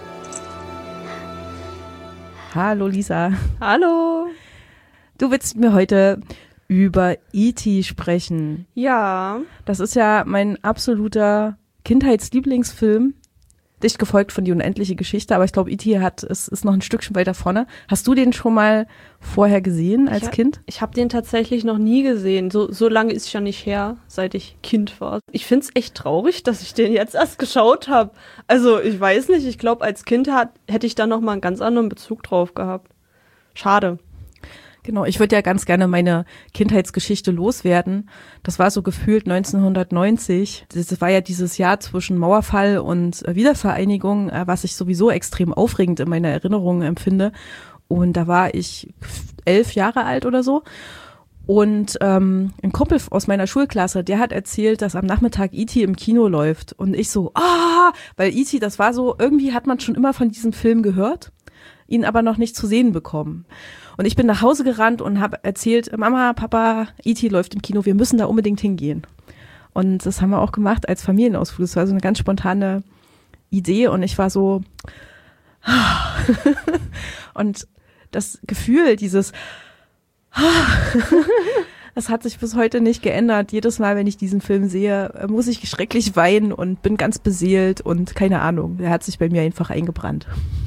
Hallo Lisa. Hallo. Du willst mir heute über E T sprechen. Ja. Das ist ja mein absoluter Kindheitslieblingsfilm. Dicht gefolgt von Die unendliche Geschichte, aber ich glaube, E T hat, ist, ist noch ein Stückchen weiter vorne. Hast du den schon mal vorher gesehen als ich, Kind? Ich habe den tatsächlich noch nie gesehen. So, so lange ist es ja nicht her, seit ich Kind war. Ich finde es echt traurig, dass ich den jetzt erst geschaut habe. Also ich weiß nicht, ich glaube, als Kind hat, hätte ich da noch mal einen ganz anderen Bezug drauf gehabt. Schade. Genau, ich würde ja ganz gerne meine Kindheitsgeschichte loswerden. Das war so gefühlt neunzehnhundertneunzig. Das war ja dieses Jahr zwischen Mauerfall und Wiedervereinigung, was ich sowieso extrem aufregend in meiner Erinnerung empfinde. Und da war ich elf Jahre alt oder so. Und ähm, ein Kumpel aus meiner Schulklasse, der hat erzählt, dass am Nachmittag E T im Kino läuft. Und ich so, ah, weil E T, das war so, irgendwie hat man schon immer von diesem Film gehört, ihn aber noch nicht zu sehen bekommen. Und ich bin nach Hause gerannt und habe erzählt, Mama, Papa, E T läuft im Kino, wir müssen da unbedingt hingehen. Und das haben wir auch gemacht als Familienausflug. Das war so eine ganz spontane Idee und ich war so und das Gefühl, dieses das hat sich bis heute nicht geändert. Jedes Mal, wenn ich diesen Film sehe, muss ich schrecklich weinen und bin ganz beseelt und keine Ahnung, der hat sich bei mir einfach eingebrannt.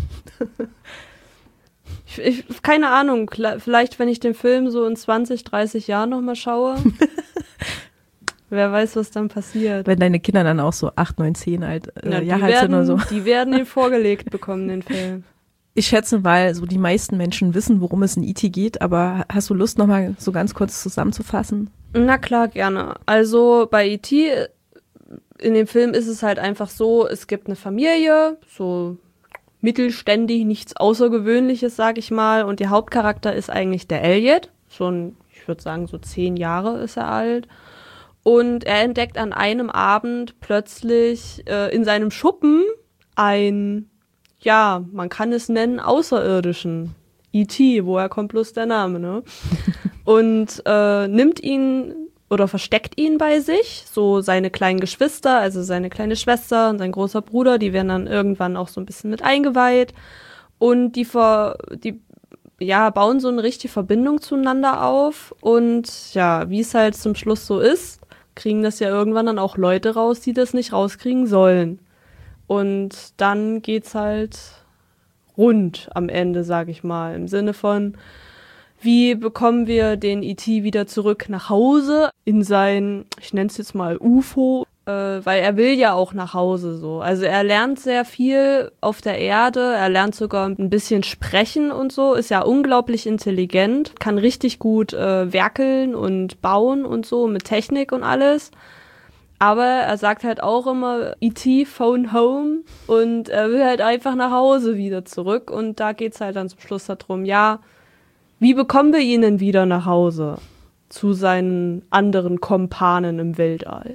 Ich, ich, keine Ahnung, vielleicht wenn ich den Film so in zwanzig, dreißig Jahren nochmal schaue. Wer weiß, was dann passiert. Wenn deine Kinder dann auch so acht, neun, zehn alt, äh, ja, Jahre alt sind oder so. Die werden den vorgelegt bekommen, den Film. Ich schätze mal, so die meisten Menschen wissen, worum es in E T geht, aber hast du Lust, nochmal so ganz kurz zusammenzufassen? Na klar, gerne. Also bei E T, in dem Film ist es halt einfach so, es gibt eine Familie, so mittelständig, nichts Außergewöhnliches, sag ich mal. Und der Hauptcharakter ist eigentlich der Elliot. So ein, ich würde sagen, so zehn Jahre ist er alt. Und er entdeckt an einem Abend plötzlich äh, in seinem Schuppen ein, ja, man kann es nennen, Außerirdischen. E T, woher kommt bloß der Name, ne? Und äh, nimmt ihn oder versteckt ihn bei sich, so seine kleinen Geschwister, also seine kleine Schwester und sein großer Bruder, die werden dann irgendwann auch so ein bisschen mit eingeweiht und die, ver, die ja, bauen so eine richtige Verbindung zueinander auf und ja, wie es halt zum Schluss so ist, kriegen das ja irgendwann dann auch Leute raus, die das nicht rauskriegen sollen. Und dann geht's halt rund am Ende, sag ich mal, im Sinne von, wie bekommen wir den E T wieder zurück nach Hause in sein, ich nenne es jetzt mal U F O, äh, weil er will ja auch nach Hause so. Also er lernt sehr viel auf der Erde, er lernt sogar ein bisschen sprechen und so, ist ja unglaublich intelligent, kann richtig gut äh, werkeln und bauen und so mit Technik und alles. Aber er sagt halt auch immer, E T, phone home, und er will halt einfach nach Hause wieder zurück, und da geht's halt dann zum Schluss darum, ja, wie bekommen wir ihn denn wieder nach Hause zu seinen anderen Kompanen im Weltall?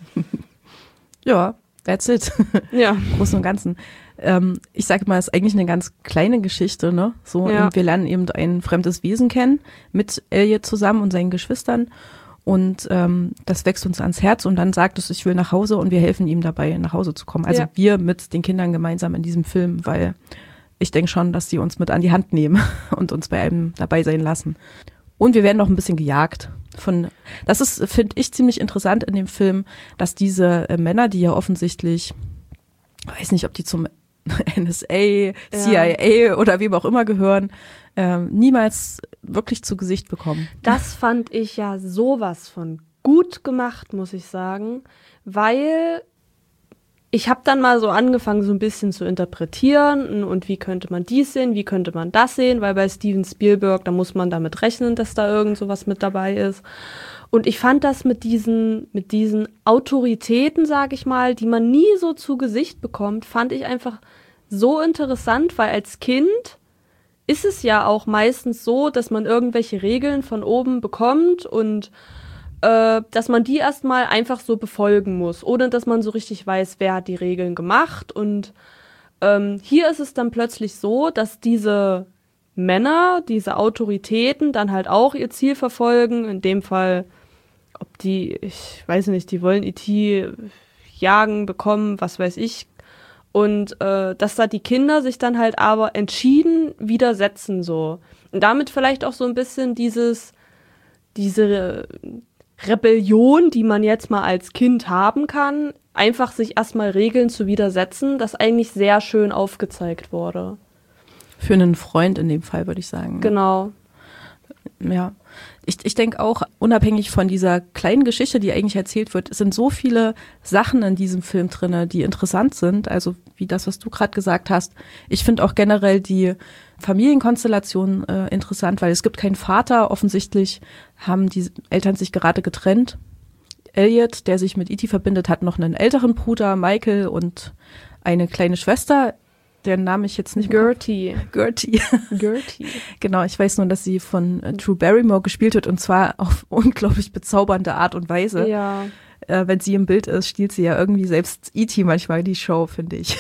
Ja, that's it. Ja. Im Großen und Ganzen. Ähm, ich sage mal, es ist eigentlich eine ganz kleine Geschichte, ne? So, Ja. wir lernen eben ein fremdes Wesen kennen mit Elliot zusammen und seinen Geschwistern. Und ähm, das wächst uns ans Herz, und dann sagt es, ich will nach Hause, und wir helfen ihm dabei, nach Hause zu kommen. Also Ja. wir mit den Kindern gemeinsam in diesem Film, weil ich denke schon, dass die uns mit an die Hand nehmen und uns bei einem dabei sein lassen. Und wir werden noch ein bisschen gejagt. Von, das ist, finde ich, ziemlich interessant in dem Film, dass diese äh, Männer, die ja offensichtlich, weiß nicht, ob die zum N S A, C I A oder wem auch immer gehören, ähm, niemals wirklich zu Gesicht bekommen. Das fand ich ja sowas von gut gemacht, muss ich sagen, weil ich habe dann mal so angefangen, so ein bisschen zu interpretieren, und wie könnte man dies sehen, wie könnte man das sehen, weil bei Steven Spielberg, da muss man damit rechnen, dass da irgend sowas mit dabei ist. Und ich fand das mit diesen, mit diesen Autoritäten, sag ich mal, die man nie so zu Gesicht bekommt, fand ich einfach so interessant, weil als Kind ist es ja auch meistens so, dass man irgendwelche Regeln von oben bekommt und äh, dass man die erstmal einfach so befolgen muss, ohne dass man so richtig weiß, wer hat die Regeln gemacht. Und ähm, hier ist es dann plötzlich so, dass diese Männer, diese Autoritäten dann halt auch ihr Ziel verfolgen. In dem Fall, ob die, ich weiß nicht, die wollen E T jagen, bekommen, was weiß ich. Und äh, dass da die Kinder sich dann halt aber entschieden widersetzen so. Und damit vielleicht auch so ein bisschen dieses, diese Rebellion, die man jetzt mal als Kind haben kann, einfach sich erstmal Regeln zu widersetzen, das eigentlich sehr schön aufgezeigt wurde. Für einen Freund in dem Fall, würde ich sagen. Genau. Ja. Ich, ich denke auch, unabhängig von dieser kleinen Geschichte, die eigentlich erzählt wird, es sind so viele Sachen in diesem Film drin, die interessant sind. Also wie das, was du gerade gesagt hast. Ich finde auch generell die Familienkonstellation äh, interessant, weil es gibt keinen Vater. Offensichtlich haben die Eltern sich gerade getrennt. Elliot, der sich mit E T verbindet, hat noch einen älteren Bruder, Michael, und eine kleine Schwester, deren Namen ich jetzt nicht mehr. Gertie. Gertie. Gertie. Genau, ich weiß nur, dass sie von äh, Drew Barrymore gespielt wird, und zwar auf unglaublich bezaubernde Art und Weise. Ja. Äh, wenn sie im Bild ist, stiehlt sie ja irgendwie selbst E T manchmal die Show, finde ich.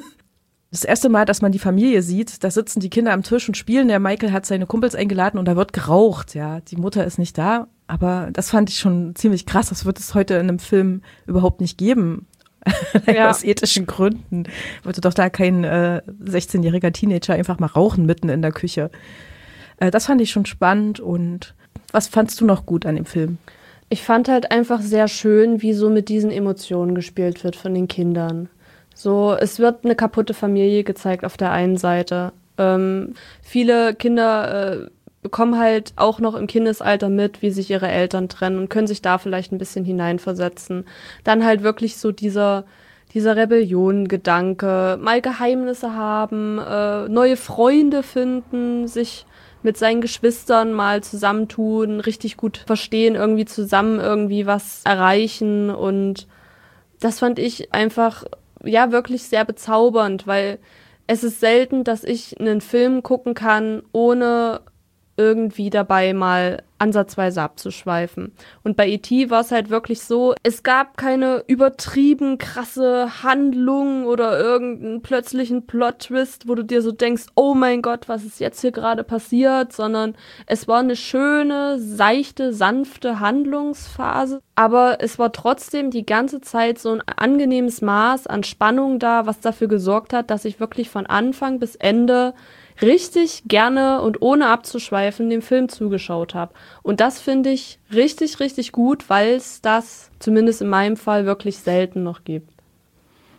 Das erste Mal, dass man die Familie sieht, da sitzen die Kinder am Tisch und spielen. Der Michael hat seine Kumpels eingeladen und da wird geraucht. Ja, die Mutter ist nicht da, aber das fand ich schon ziemlich krass. Das wird es heute in einem Film überhaupt nicht geben. Ja. Aus ethischen Gründen wollte doch da kein äh, sechzehnjähriger Teenager einfach mal rauchen mitten in der Küche. Äh, das fand ich schon spannend. Und was fandst du noch gut an dem Film? Ich fand halt einfach sehr schön, wie so mit diesen Emotionen gespielt wird von den Kindern. So, es wird eine kaputte Familie gezeigt auf der einen Seite. Ähm, viele Kinder äh, bekommen halt auch noch im Kindesalter mit, wie sich ihre Eltern trennen, und können sich da vielleicht ein bisschen hineinversetzen. Dann halt wirklich so dieser, dieser Rebellion-Gedanke, mal Geheimnisse haben, äh, neue Freunde finden, sich mit seinen Geschwistern mal zusammentun, richtig gut verstehen, irgendwie zusammen irgendwie was erreichen. Und das fand ich einfach, ja, wirklich sehr bezaubernd, weil es ist selten, dass ich einen Film gucken kann, ohne irgendwie dabei mal ansatzweise abzuschweifen. Und bei E T war es halt wirklich so, es gab keine übertrieben krasse Handlung oder irgendeinen plötzlichen Plot-Twist, wo du dir so denkst, oh mein Gott, was ist jetzt hier gerade passiert, sondern es war eine schöne, seichte, sanfte Handlungsphase, aber es war trotzdem die ganze Zeit so ein angenehmes Maß an Spannung da, was dafür gesorgt hat, dass ich wirklich von Anfang bis Ende richtig gerne und ohne abzuschweifen dem Film zugeschaut habe. Und das finde ich richtig, richtig gut, weil es das zumindest in meinem Fall wirklich selten noch gibt.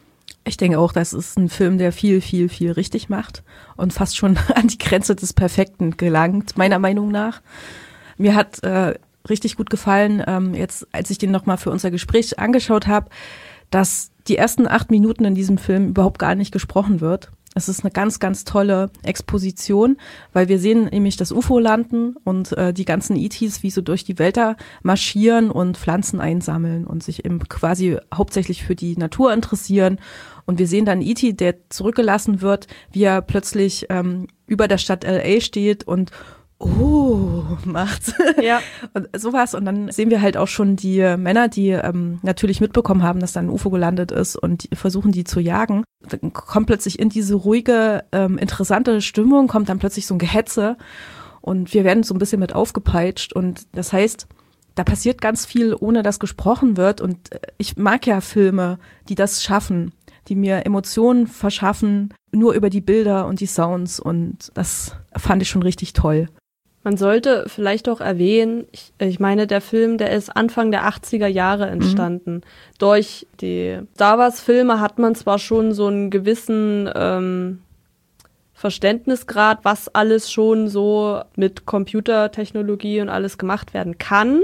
Ich denke auch, das ist ein Film, der viel, viel, viel richtig macht und fast schon an die Grenze des Perfekten gelangt, meiner Meinung nach. Mir hat äh, richtig gut gefallen, ähm, jetzt als ich den nochmal für unser Gespräch angeschaut habe, dass die ersten acht Minuten in diesem Film überhaupt gar nicht gesprochen wird. Es ist eine ganz, ganz tolle Exposition, weil wir sehen nämlich das U F O landen und äh, die ganzen E Ts, wie sie durch die Wälder marschieren und Pflanzen einsammeln und sich eben quasi hauptsächlich für die Natur interessieren. Und wir sehen dann E T, der zurückgelassen wird, wie er plötzlich ähm, über der Stadt L A steht und oh, macht. Ja. Und sowas. Und dann sehen wir halt auch schon die Männer, die ähm, natürlich mitbekommen haben, dass da ein U F O gelandet ist und die versuchen, die zu jagen. Dann kommt plötzlich in diese ruhige, ähm, interessante Stimmung, kommt dann plötzlich so ein Gehetze und wir werden so ein bisschen mit aufgepeitscht. Und das heißt, da passiert ganz viel, ohne dass gesprochen wird. Und ich mag ja Filme, die das schaffen, die mir Emotionen verschaffen, nur über die Bilder und die Sounds. Und das fand ich schon richtig toll. Man sollte vielleicht auch erwähnen, ich, ich meine, der Film, der ist Anfang der achtziger Jahre entstanden. Mhm. Durch die Star Wars-Filme hat man zwar schon so einen gewissen ähm, Verständnisgrad, was alles schon so mit Computertechnologie und alles gemacht werden kann.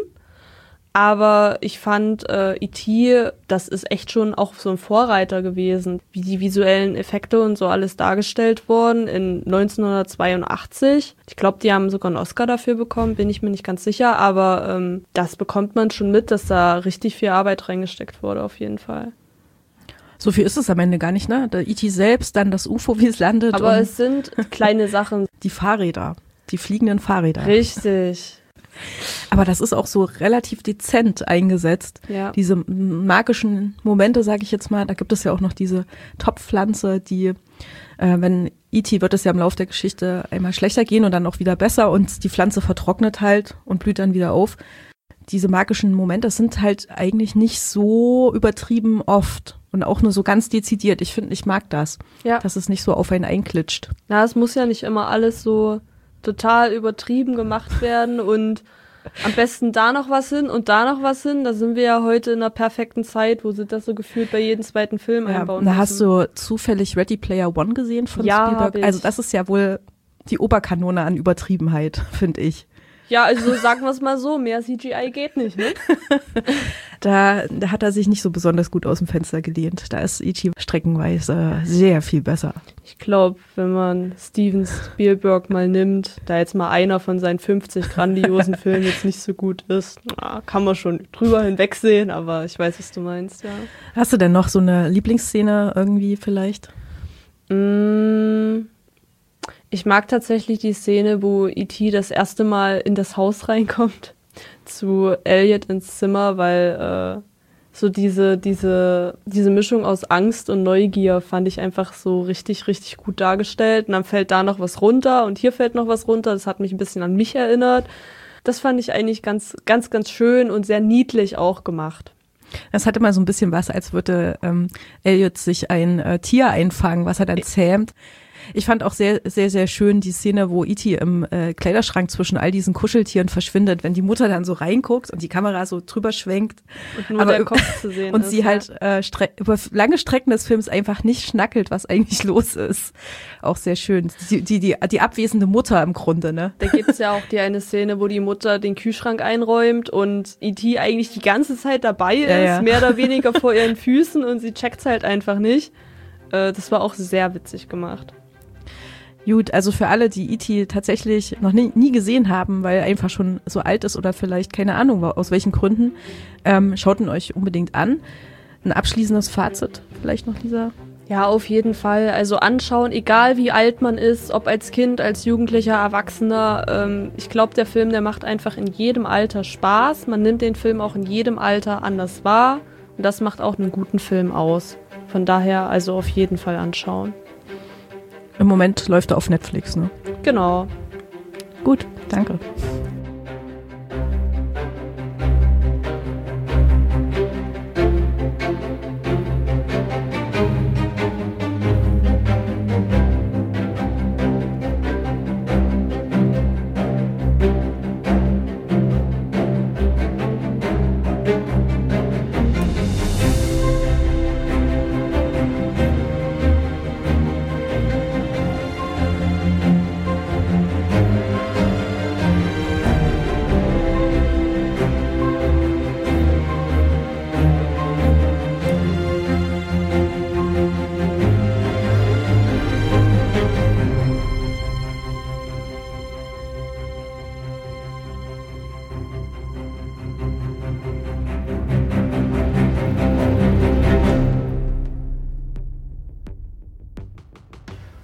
Aber ich fand, äh, E T, das ist echt schon auch so ein Vorreiter gewesen, wie die visuellen Effekte und so alles dargestellt wurden in neunzehnhundertzweiundachtzig. Ich glaube, die haben sogar einen Oscar dafür bekommen, bin ich mir nicht ganz sicher, aber ähm, das bekommt man schon mit, dass da richtig viel Arbeit reingesteckt wurde, auf jeden Fall. So viel ist es am Ende gar nicht, ne? Der E T selbst, dann das U F O, wie es landet. Aber und es sind kleine Sachen. Die Fahrräder, die fliegenden Fahrräder. Richtig. Aber das ist auch so relativ dezent eingesetzt. Ja. Diese magischen Momente, sage ich jetzt mal, da gibt es ja auch noch diese Top-Pflanze, die, äh, wenn E T wird es ja im Laufe der Geschichte einmal schlechter gehen und dann auch wieder besser und die Pflanze vertrocknet halt und blüht dann wieder auf. Diese magischen Momente sind halt eigentlich nicht so übertrieben oft und auch nur so ganz dezidiert. Ich finde, ich mag das, ja. dass es nicht so auf einen einklitscht. Na, es muss ja nicht immer alles so total übertrieben gemacht werden und am besten da noch was hin und da noch was hin. Da sind wir ja heute in einer perfekten Zeit, wo sie das so gefühlt bei jedem zweiten Film ja, einbauen. Da müssen. hast du zufällig Ready Player One gesehen von ja, Spielberg? Also das ist ja wohl die Oberkanone an Übertriebenheit, finde ich. Ja, also sagen wir es mal so, mehr C G I geht nicht, ne? da, da hat er sich nicht so besonders gut aus dem Fenster gelehnt. Da ist E T streckenweise sehr viel besser. Ich glaube, wenn man Steven Spielberg mal nimmt, da jetzt mal einer von seinen fünfzig grandiosen Filmen jetzt nicht so gut ist, na, kann man schon drüber hinwegsehen, aber ich weiß, was du meinst, ja. Hast du denn noch so eine Lieblingsszene irgendwie vielleicht? Mmh. Ich mag tatsächlich die Szene, wo E T das erste Mal in das Haus reinkommt, zu Elliot ins Zimmer, weil äh, so diese, diese, diese Mischung aus Angst und Neugier fand ich einfach so richtig, richtig gut dargestellt. Und dann fällt da noch was runter und hier fällt noch was runter. Das hat mich ein bisschen an mich erinnert. Das fand ich eigentlich ganz, ganz, ganz schön und sehr niedlich auch gemacht. Das hatte mal so ein bisschen was, als würde ähm, Elliot sich ein äh, Tier einfangen, was er dann zähmt. Ich fand auch sehr, sehr, sehr schön die Szene, wo E T im äh, Kleiderschrank zwischen all diesen Kuscheltieren verschwindet, wenn die Mutter dann so reinguckt und die Kamera so drüber schwenkt. Und nur aber der Kopf zu sehen und ist, sie ja. halt äh, stre- über lange Strecken des Films einfach nicht schnackelt, was eigentlich los ist. Auch sehr schön. Die, die, die, die abwesende Mutter im Grunde, ne? Da gibt's ja auch die eine Szene, wo die Mutter den Kühlschrank einräumt und E T eigentlich die ganze Zeit dabei ist, ja, ja. mehr oder weniger vor ihren Füßen und sie checkt's halt einfach nicht. Äh, das war auch sehr witzig gemacht. Gut, also für alle, die E T tatsächlich noch nie, nie gesehen haben, weil er einfach schon so alt ist oder vielleicht keine Ahnung aus welchen Gründen, ähm, schaut ihn euch unbedingt an. Ein abschließendes Fazit vielleicht noch, Lisa? Ja, auf jeden Fall. Also anschauen, egal wie alt man ist, ob als Kind, als Jugendlicher, Erwachsener. Ähm, ich glaube, der Film, der macht einfach in jedem Alter Spaß. Man nimmt den Film auch in jedem Alter anders wahr. Und das macht auch einen guten Film aus. Von daher also auf jeden Fall anschauen. Im Moment läuft er auf Netflix, ne? Genau. Gut, danke.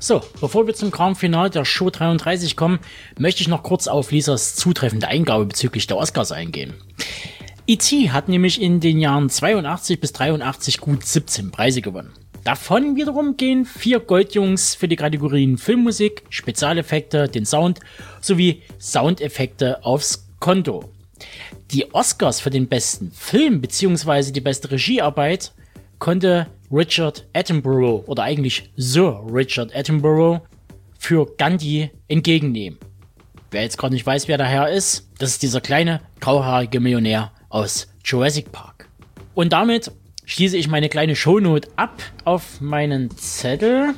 So, bevor wir zum Grand Finale der Show dreiunddreißig kommen, möchte ich noch kurz auf Lisas zutreffende Eingabe bezüglich der Oscars eingehen. E T hat nämlich in den Jahren zweiundachtzig bis dreiundachtzig gut siebzehn Preise gewonnen. Davon wiederum gehen vier Goldjungs für die Kategorien Filmmusik, Spezialeffekte, den Sound sowie Soundeffekte aufs Konto. Die Oscars für den besten Film bzw. die beste Regiearbeit konnte Richard Attenborough oder eigentlich Sir Richard Attenborough für Gandhi entgegennehmen. Wer jetzt gerade nicht weiß, wer der Herr ist, das ist dieser kleine, grauhaarige Millionär aus Jurassic Park. Und damit schließe ich meine kleine Shownote ab auf meinen Zettel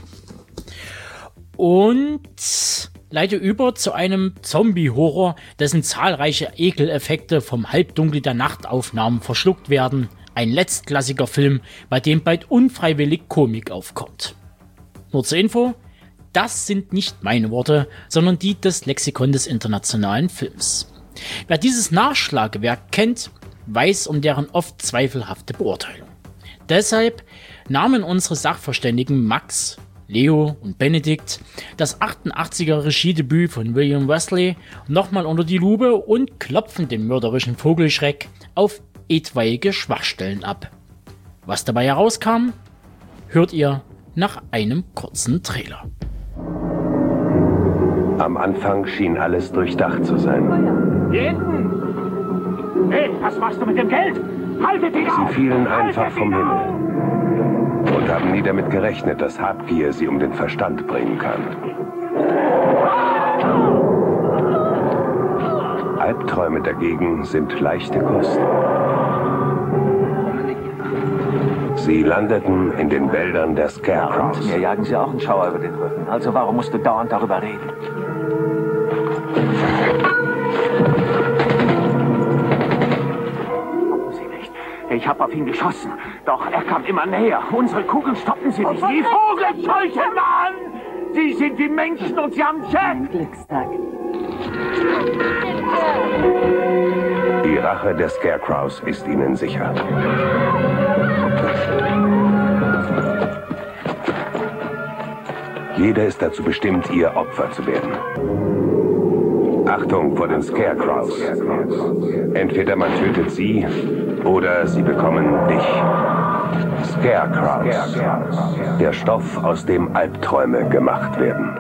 und leite über zu einem Zombie-Horror, dessen zahlreiche Ekeleffekte vom Halbdunkel der Nachtaufnahmen verschluckt werden. Ein letztklassiger Film, bei dem bald unfreiwillig Komik aufkommt. Nur zur Info, das sind nicht meine Worte, sondern die des Lexikon des internationalen Films. Wer dieses Nachschlagewerk kennt, weiß um deren oft zweifelhafte Beurteilung. Deshalb nahmen unsere Sachverständigen Max, Leo und Benedikt das achtundachtziger Regiedebüt von William Wesley nochmal unter die Lupe und klopfen den mörderischen Vogelschreck auf etwaige Schwachstellen ab. Was dabei herauskam, hört ihr nach einem kurzen Trailer. Am Anfang schien alles durchdacht zu sein. Jeden! Hey, was machst du mit dem Geld? Haltet ihn auf! Sie fielen einfach vom Himmel und haben nie damit gerechnet, dass Habgier sie um den Verstand bringen kann. Albträume dagegen sind leichte Kost. Sie landeten in den Wäldern der Scarecrows. Mir jagen sie auch einen Schauer über den Rücken. Also warum musst du dauernd darüber reden? Sie nicht. Ich habe auf ihn geschossen. Doch er kam immer näher. Unsere Kugeln stoppen sie nicht. Die Vogelscheuche, Mann! Sie sind wie Menschen und sie haben Jack! Glückstag. Die Rache der Scarecrows ist ihnen sicher. Jeder ist dazu bestimmt, ihr Opfer zu werden. Achtung vor den Scarecrows. Entweder man tötet sie oder sie bekommen dich. Scarecrows. Der Stoff, aus dem Albträume gemacht werden.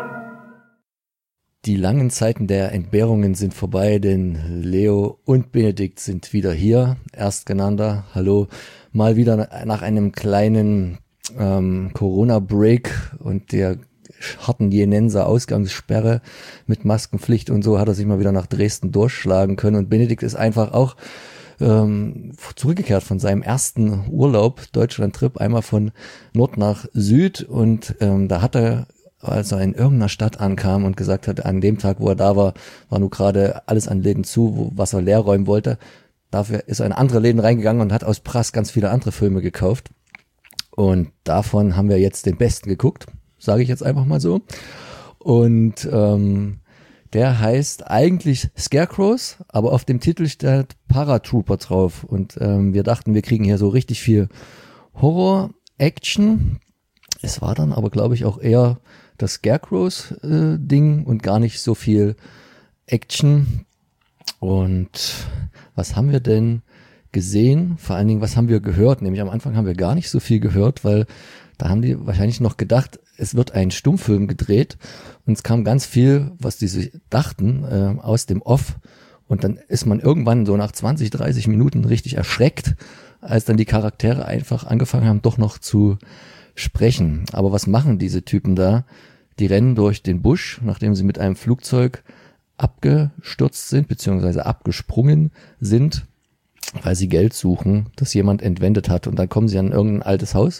Die langen Zeiten der Entbehrungen sind vorbei, denn Leo und Benedikt sind wieder hier. Erstgenannter, hallo, mal wieder nach einem kleinen ähm, Corona-Break und der harten Jenenser Ausgangssperre mit Maskenpflicht und so hat er sich mal wieder nach Dresden durchschlagen können. Und Benedikt ist einfach auch ähm, zurückgekehrt von seinem ersten Urlaub, Deutschland-Trip, einmal von Nord nach Süd. Und ähm, da hat er, als er in irgendeiner Stadt ankam und gesagt hat, an dem Tag, wo er da war, war nur gerade alles an Läden zu, wo, was er leer räumen wollte. Dafür ist er in andere Läden reingegangen und hat aus Prass ganz viele andere Filme gekauft. Und davon haben wir jetzt den besten geguckt, sage ich jetzt einfach mal so. Und ähm, der heißt eigentlich Scarecrows, aber auf dem Titel steht Paratrooper drauf. Und ähm, wir dachten, wir kriegen hier so richtig viel Horror-Action. Es war dann aber, glaube ich, auch eher das Scarecrows-Ding äh, und gar nicht so viel Action. Und was haben wir denn gesehen? Vor allen Dingen, was haben wir gehört? Nämlich am Anfang haben wir gar nicht so viel gehört, weil da haben die wahrscheinlich noch gedacht, es wird ein Stummfilm gedreht. Und es kam ganz viel, was die sich dachten, äh, aus dem Off. Und dann ist man irgendwann so nach zwanzig, dreißig Minuten richtig erschreckt, als dann die Charaktere einfach angefangen haben, doch noch zu sprechen. Aber was machen diese Typen da? Die rennen durch den Busch, nachdem sie mit einem Flugzeug abgestürzt sind, beziehungsweise abgesprungen sind, weil sie Geld suchen, das jemand entwendet hat. Und dann kommen sie an irgendein altes Haus,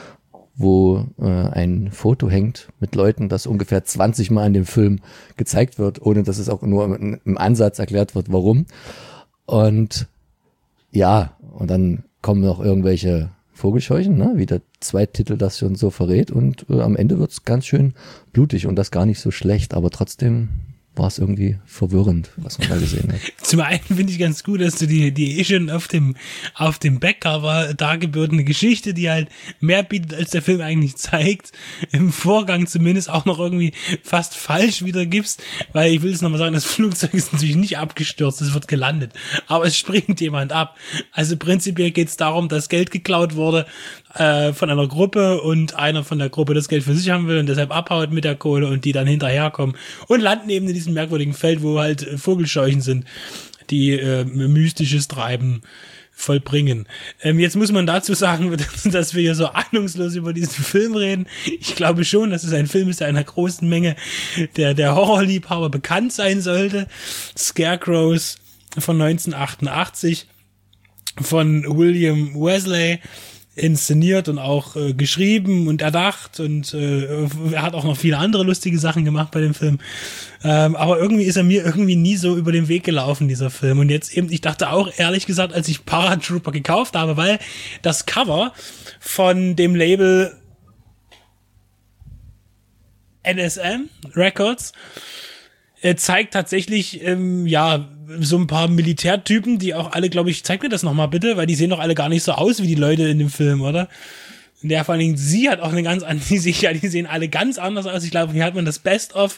wo äh, ein Foto hängt mit Leuten, das ungefähr zwanzig Mal in dem Film gezeigt wird, ohne dass es auch nur im, im Ansatz erklärt wird, warum. Und ja, und dann kommen noch irgendwelche Vogelscheuchen, ne? Wie der Zweititel das schon so verrät. Und äh, am Ende wird's ganz schön blutig und das gar nicht so schlecht, aber trotzdem war es irgendwie verwirrend, was man da gesehen hat. Zum einen finde ich ganz gut, dass du die, die eh schon auf dem, auf dem Backcover dargebotene Geschichte, die halt mehr bietet, als der Film eigentlich zeigt, im Vorgang zumindest auch noch irgendwie fast falsch wiedergibst, weil ich will es nochmal sagen, das Flugzeug ist natürlich nicht abgestürzt, es wird gelandet, aber es springt jemand ab. Also prinzipiell geht es darum, dass Geld geklaut wurde äh, von einer Gruppe und einer von der Gruppe das Geld für sich haben will und deshalb abhaut mit der Kohle und die dann hinterherkommen und landen eben in diesem merkwürdigen Feld, wo halt äh, Vogelscheuchen sind, die äh, mystisches Treiben vollbringen. Ähm, jetzt muss man dazu sagen, dass wir hier so ahnungslos über diesen Film reden. Ich glaube schon, dass es ein Film ist, der einer großen Menge der, der Horrorliebhaber bekannt sein sollte. Scarecrows von neunzehnhundertachtundachtzig von William Wesley, inszeniert und auch äh, geschrieben und erdacht und äh, er hat auch noch viele andere lustige Sachen gemacht bei dem Film. Ähm, aber irgendwie ist er mir irgendwie nie so über den Weg gelaufen, dieser Film. Und jetzt eben, ich dachte auch, ehrlich gesagt, als ich Paratrooper gekauft habe, weil das Cover von dem Label N S M Records äh, zeigt tatsächlich, ähm, ja, so ein paar Militärtypen, die auch alle, glaube ich, zeig mir das nochmal bitte, weil die sehen doch alle gar nicht so aus wie die Leute in dem Film, oder? Ja, vor allen Dingen, sie hat auch eine ganz andere, die, ja, die sehen alle ganz anders aus. Ich glaube, hier hat man das Best-of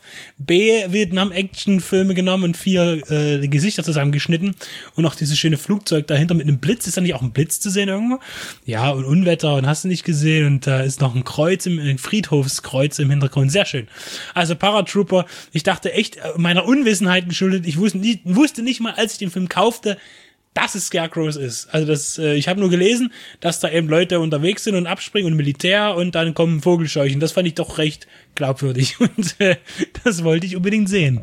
B-Vietnam-Action-Filme genommen und vier äh, Gesichter zusammengeschnitten und auch dieses schöne Flugzeug dahinter mit einem Blitz. Ist da nicht auch ein Blitz zu sehen irgendwo? Ja, und Unwetter und hast du nicht gesehen und da ist noch ein Kreuz, im ein Friedhofskreuz im Hintergrund. Sehr schön. Also Paratrooper, ich dachte echt meiner Unwissenheit geschuldet. Ich wusste nicht, wusste nicht mal, als ich den Film kaufte, dass es Scarecrows ist. Also das, äh, ich habe nur gelesen, dass da eben Leute unterwegs sind und abspringen und Militär und dann kommen Vogelscheuchen. Das fand ich doch recht glaubwürdig und äh, das wollte ich unbedingt sehen.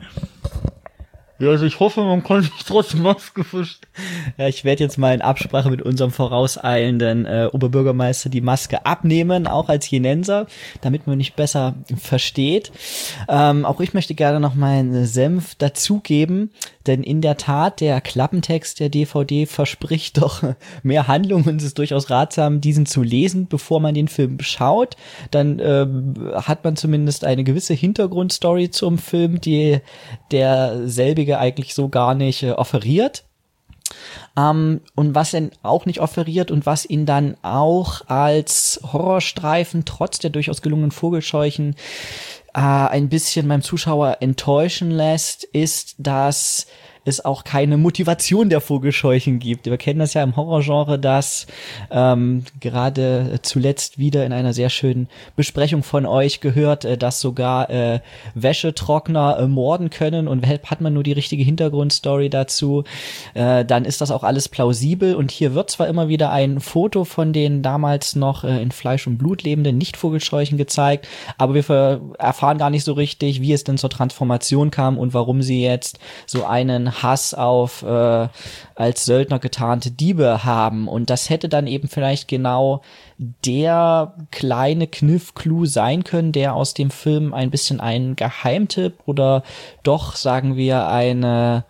Ja, also ich hoffe, man kann sich trotzdem Maske verstehen. Ja, ich werde jetzt mal in Absprache mit unserem vorauseilenden äh, Oberbürgermeister die Maske abnehmen, auch als Jenenser, damit man mich besser versteht. Ähm, auch ich möchte gerne noch meinen Senf dazugeben, denn in der Tat, der Klappentext der D V D verspricht doch mehr Handlung und es ist durchaus ratsam, diesen zu lesen, bevor man den Film schaut. Dann ähm, hat man zumindest eine gewisse Hintergrundstory zum Film, die der selbige eigentlich so gar nicht äh, offeriert. Um, und was er auch nicht offeriert und was ihn dann auch als Horrorstreifen trotz der durchaus gelungenen Vogelscheuchen äh, ein bisschen beim Zuschauer enttäuschen lässt, ist, dass es auch keine Motivation der Vogelscheuchen gibt. Wir kennen das ja im Horrorgenre, dass ähm, gerade zuletzt wieder in einer sehr schönen Besprechung von euch gehört, äh, dass sogar äh, Wäschetrockner äh, morden können und hat man nur die richtige Hintergrundstory dazu, äh, dann ist das auch alles plausibel und hier wird zwar immer wieder ein Foto von den damals noch äh, in Fleisch und Blut lebenden Nicht-Vogelscheuchen gezeigt, aber wir erfahren gar nicht so richtig, wie es denn zur Transformation kam und warum sie jetzt so einen Hass auf äh, als Söldner getarnte Diebe haben. Und das hätte dann eben vielleicht genau der kleine Kniff-Clou sein können, der aus dem Film ein bisschen ein Geheimtipp oder doch, sagen wir, eine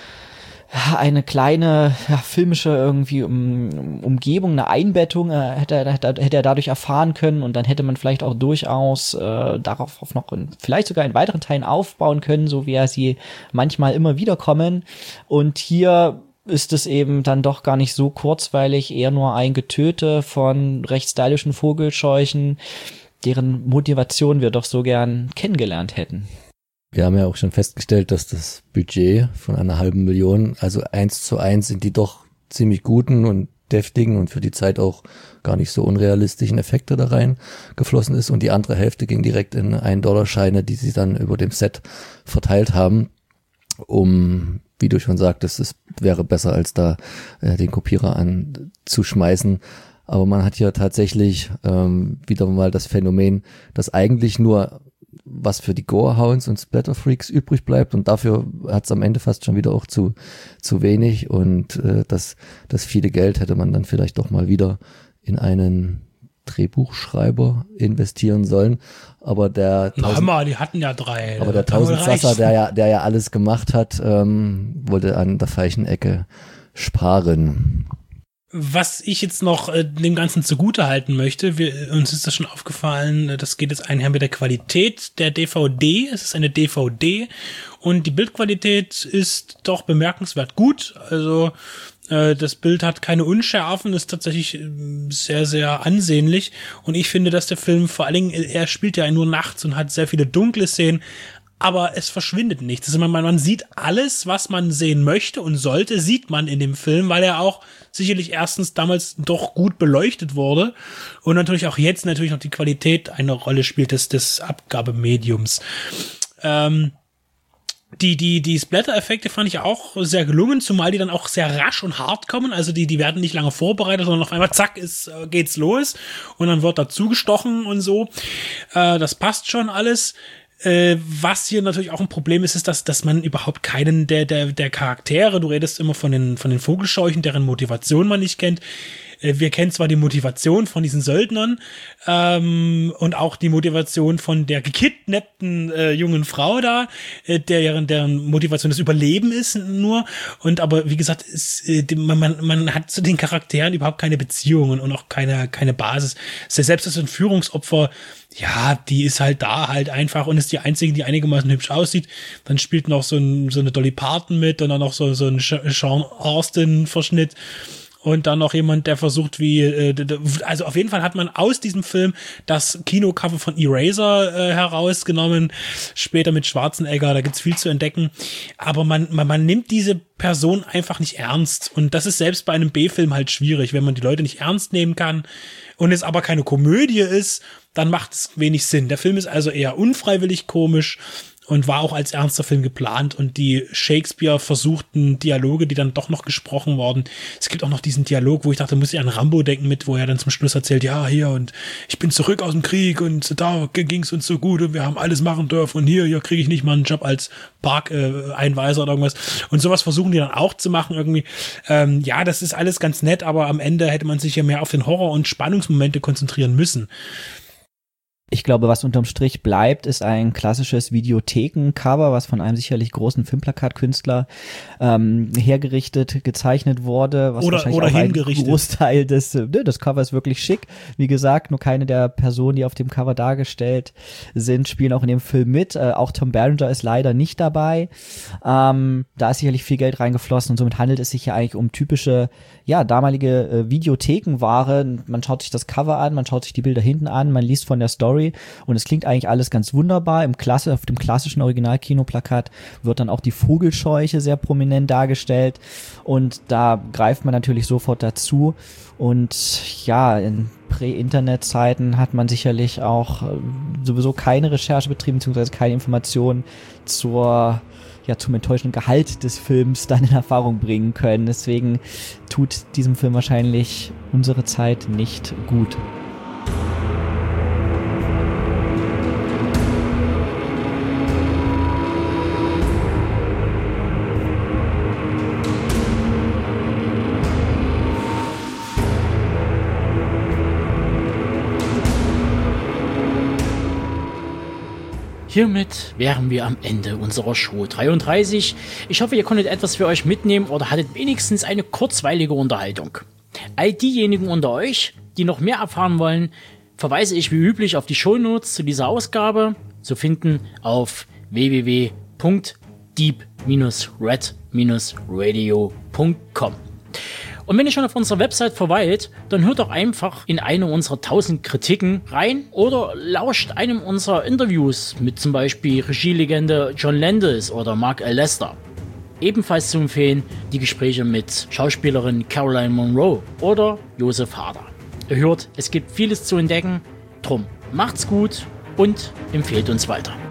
eine kleine ja, filmische irgendwie um, Umgebung, eine Einbettung äh, hätte, er, hätte er dadurch erfahren können und dann hätte man vielleicht auch durchaus äh, darauf auf noch in, vielleicht sogar in weiteren Teilen aufbauen können, so wie er sie manchmal immer wieder kommen. Und hier ist es eben dann doch gar nicht so kurzweilig, eher nur ein Getöte von recht stylischen Vogelscheuchen, deren Motivation wir doch so gern kennengelernt hätten. Wir haben ja auch schon festgestellt, dass das Budget von einer halben Million, also eins zu eins sind die doch ziemlich guten und deftigen und für die Zeit auch gar nicht so unrealistischen Effekte da rein geflossen ist und die andere Hälfte ging direkt in ein-Dollar-Scheine, die sie dann über dem Set verteilt haben, um, wie du schon sagtest, es wäre besser als da äh, den Kopierer anzuschmeißen. Aber man hat hier tatsächlich ähm, wieder mal das Phänomen, dass eigentlich nur was für die Gorehounds und Splatterfreaks übrig bleibt und dafür hat es am Ende fast schon wieder auch zu zu wenig und äh, das das viele Geld hätte man dann vielleicht doch mal wieder in einen Drehbuchschreiber investieren sollen, aber der Na mal, die hatten ja drei. Aber der Tausendsasser, der ja der ja alles gemacht hat, ähm, wollte an der falschen Ecke sparen. Was ich jetzt noch äh, dem Ganzen zugute halten möchte, wir, uns ist das schon aufgefallen, das geht jetzt einher mit der Qualität der D V D. Es ist eine D V D und die Bildqualität ist doch bemerkenswert gut. Also äh, das Bild hat keine Unschärfen, ist tatsächlich äh, sehr, sehr ansehnlich. Und ich finde, dass der Film vor allen Dingen, er spielt ja nur nachts und hat sehr viele dunkle Szenen, aber es verschwindet nichts. Also man, man sieht alles, was man sehen möchte und sollte, sieht man in dem Film, weil er auch sicherlich erstens damals doch gut beleuchtet wurde und natürlich auch jetzt natürlich noch die Qualität eine Rolle spielt des, des Abgabemediums. Ähm, die, die, die Splatter-Effekte fand ich auch sehr gelungen, zumal die dann auch sehr rasch und hart kommen. Also die, die werden nicht lange vorbereitet, sondern auf einmal zack, ist, geht's los und dann wird dazu gestochen und so. Äh, das passt schon alles. Äh, was hier natürlich auch ein Problem ist, ist, dass, dass man überhaupt keinen der, der, der Charaktere, du redest immer von den, von den Vogelscheuchen, deren Motivation man nicht kennt. Äh, wir kennen zwar die Motivation von diesen Söldnern, ähm, und auch die Motivation von der gekidnappten, äh, jungen Frau da, äh, deren, deren Motivation das Überleben ist nur. Und aber, wie gesagt, ist, äh, man, man, man hat zu den Charakteren überhaupt keine Beziehungen und auch keine, keine Basis. Selbst das Entführungsopfer, ja, die ist halt da halt einfach und ist die einzige, die einigermaßen hübsch aussieht. Dann spielt noch so, ein, so eine Dolly Parton mit und dann noch so, so ein Sean Astin-Verschnitt. Und dann noch jemand, der versucht, wie, äh, also auf jeden Fall hat man aus diesem Film das Kinocover von Eraser äh, herausgenommen, später mit Schwarzenegger, da gibt's viel zu entdecken, aber man, man, man nimmt diese Person einfach nicht ernst und das ist selbst bei einem B-Film halt schwierig, wenn man die Leute nicht ernst nehmen kann und es aber keine Komödie ist, dann macht es wenig Sinn. Der Film ist also eher unfreiwillig komisch und war auch als ernster Film geplant und die Shakespeare-versuchten Dialoge, die dann doch noch gesprochen wurden. Es gibt auch noch diesen Dialog, wo ich dachte, muss ich an Rambo denken mit, wo er dann zum Schluss erzählt, ja, hier und ich bin zurück aus dem Krieg und da ging's uns so gut und wir haben alles machen dürfen und hier, hier kriege ich nicht mal einen Job als Park-Einweiser äh, oder irgendwas. Und sowas versuchen die dann auch zu machen irgendwie. Ähm, ja, das ist alles ganz nett, aber am Ende hätte man sich ja mehr auf den Horror- und Spannungsmomente konzentrieren müssen. Ich glaube, was unterm Strich bleibt, ist ein klassisches Videotheken-Cover, was von einem sicherlich großen Filmplakatkünstler ähm, hergerichtet, gezeichnet wurde. Was oder wahrscheinlich oder auch hingerichtet. Ein Großteil des, ne, das Cover ist wirklich schick. Wie gesagt, nur keine der Personen, die auf dem Cover dargestellt sind, spielen auch in dem Film mit. Äh, auch Tom Berenger ist leider nicht dabei. Ähm, da ist sicherlich viel Geld reingeflossen und somit handelt es sich ja eigentlich um typische, ja, damalige äh, Videothekenware. Man schaut sich das Cover an, man schaut sich die Bilder hinten an, man liest von der Story und es klingt eigentlich alles ganz wunderbar. Im Klasse, auf dem klassischen Original-Kinoplakat wird dann auch die Vogelscheuche sehr prominent dargestellt und da greift man natürlich sofort dazu und ja, in Prä-Internet-Zeiten hat man sicherlich auch äh, sowieso keine Recherche betrieben, beziehungsweise keine Informationen zur ja zum enttäuschenden Gehalt des Films dann in Erfahrung bringen können. Deswegen tut diesem Film wahrscheinlich unsere Zeit nicht gut. Hiermit wären wir am Ende unserer Show dreiunddreißig. Ich hoffe, ihr konntet etwas für euch mitnehmen oder hattet wenigstens eine kurzweilige Unterhaltung. All diejenigen unter euch, die noch mehr erfahren wollen, verweise ich wie üblich auf die Shownotes zu dieser Ausgabe, zu finden auf w w w punkt deep dash red dash radio punkt com. Und wenn ihr schon auf unserer Website verweilt, dann hört doch einfach in eine unserer tausend Kritiken rein oder lauscht einem unserer Interviews mit zum Beispiel Regielegende John Landis oder Mark L. Lester. Ebenfalls zu empfehlen die Gespräche mit Schauspielerin Caroline Munro oder Josef Harder. Ihr hört, es gibt vieles zu entdecken, drum macht's gut und empfehlt uns weiter.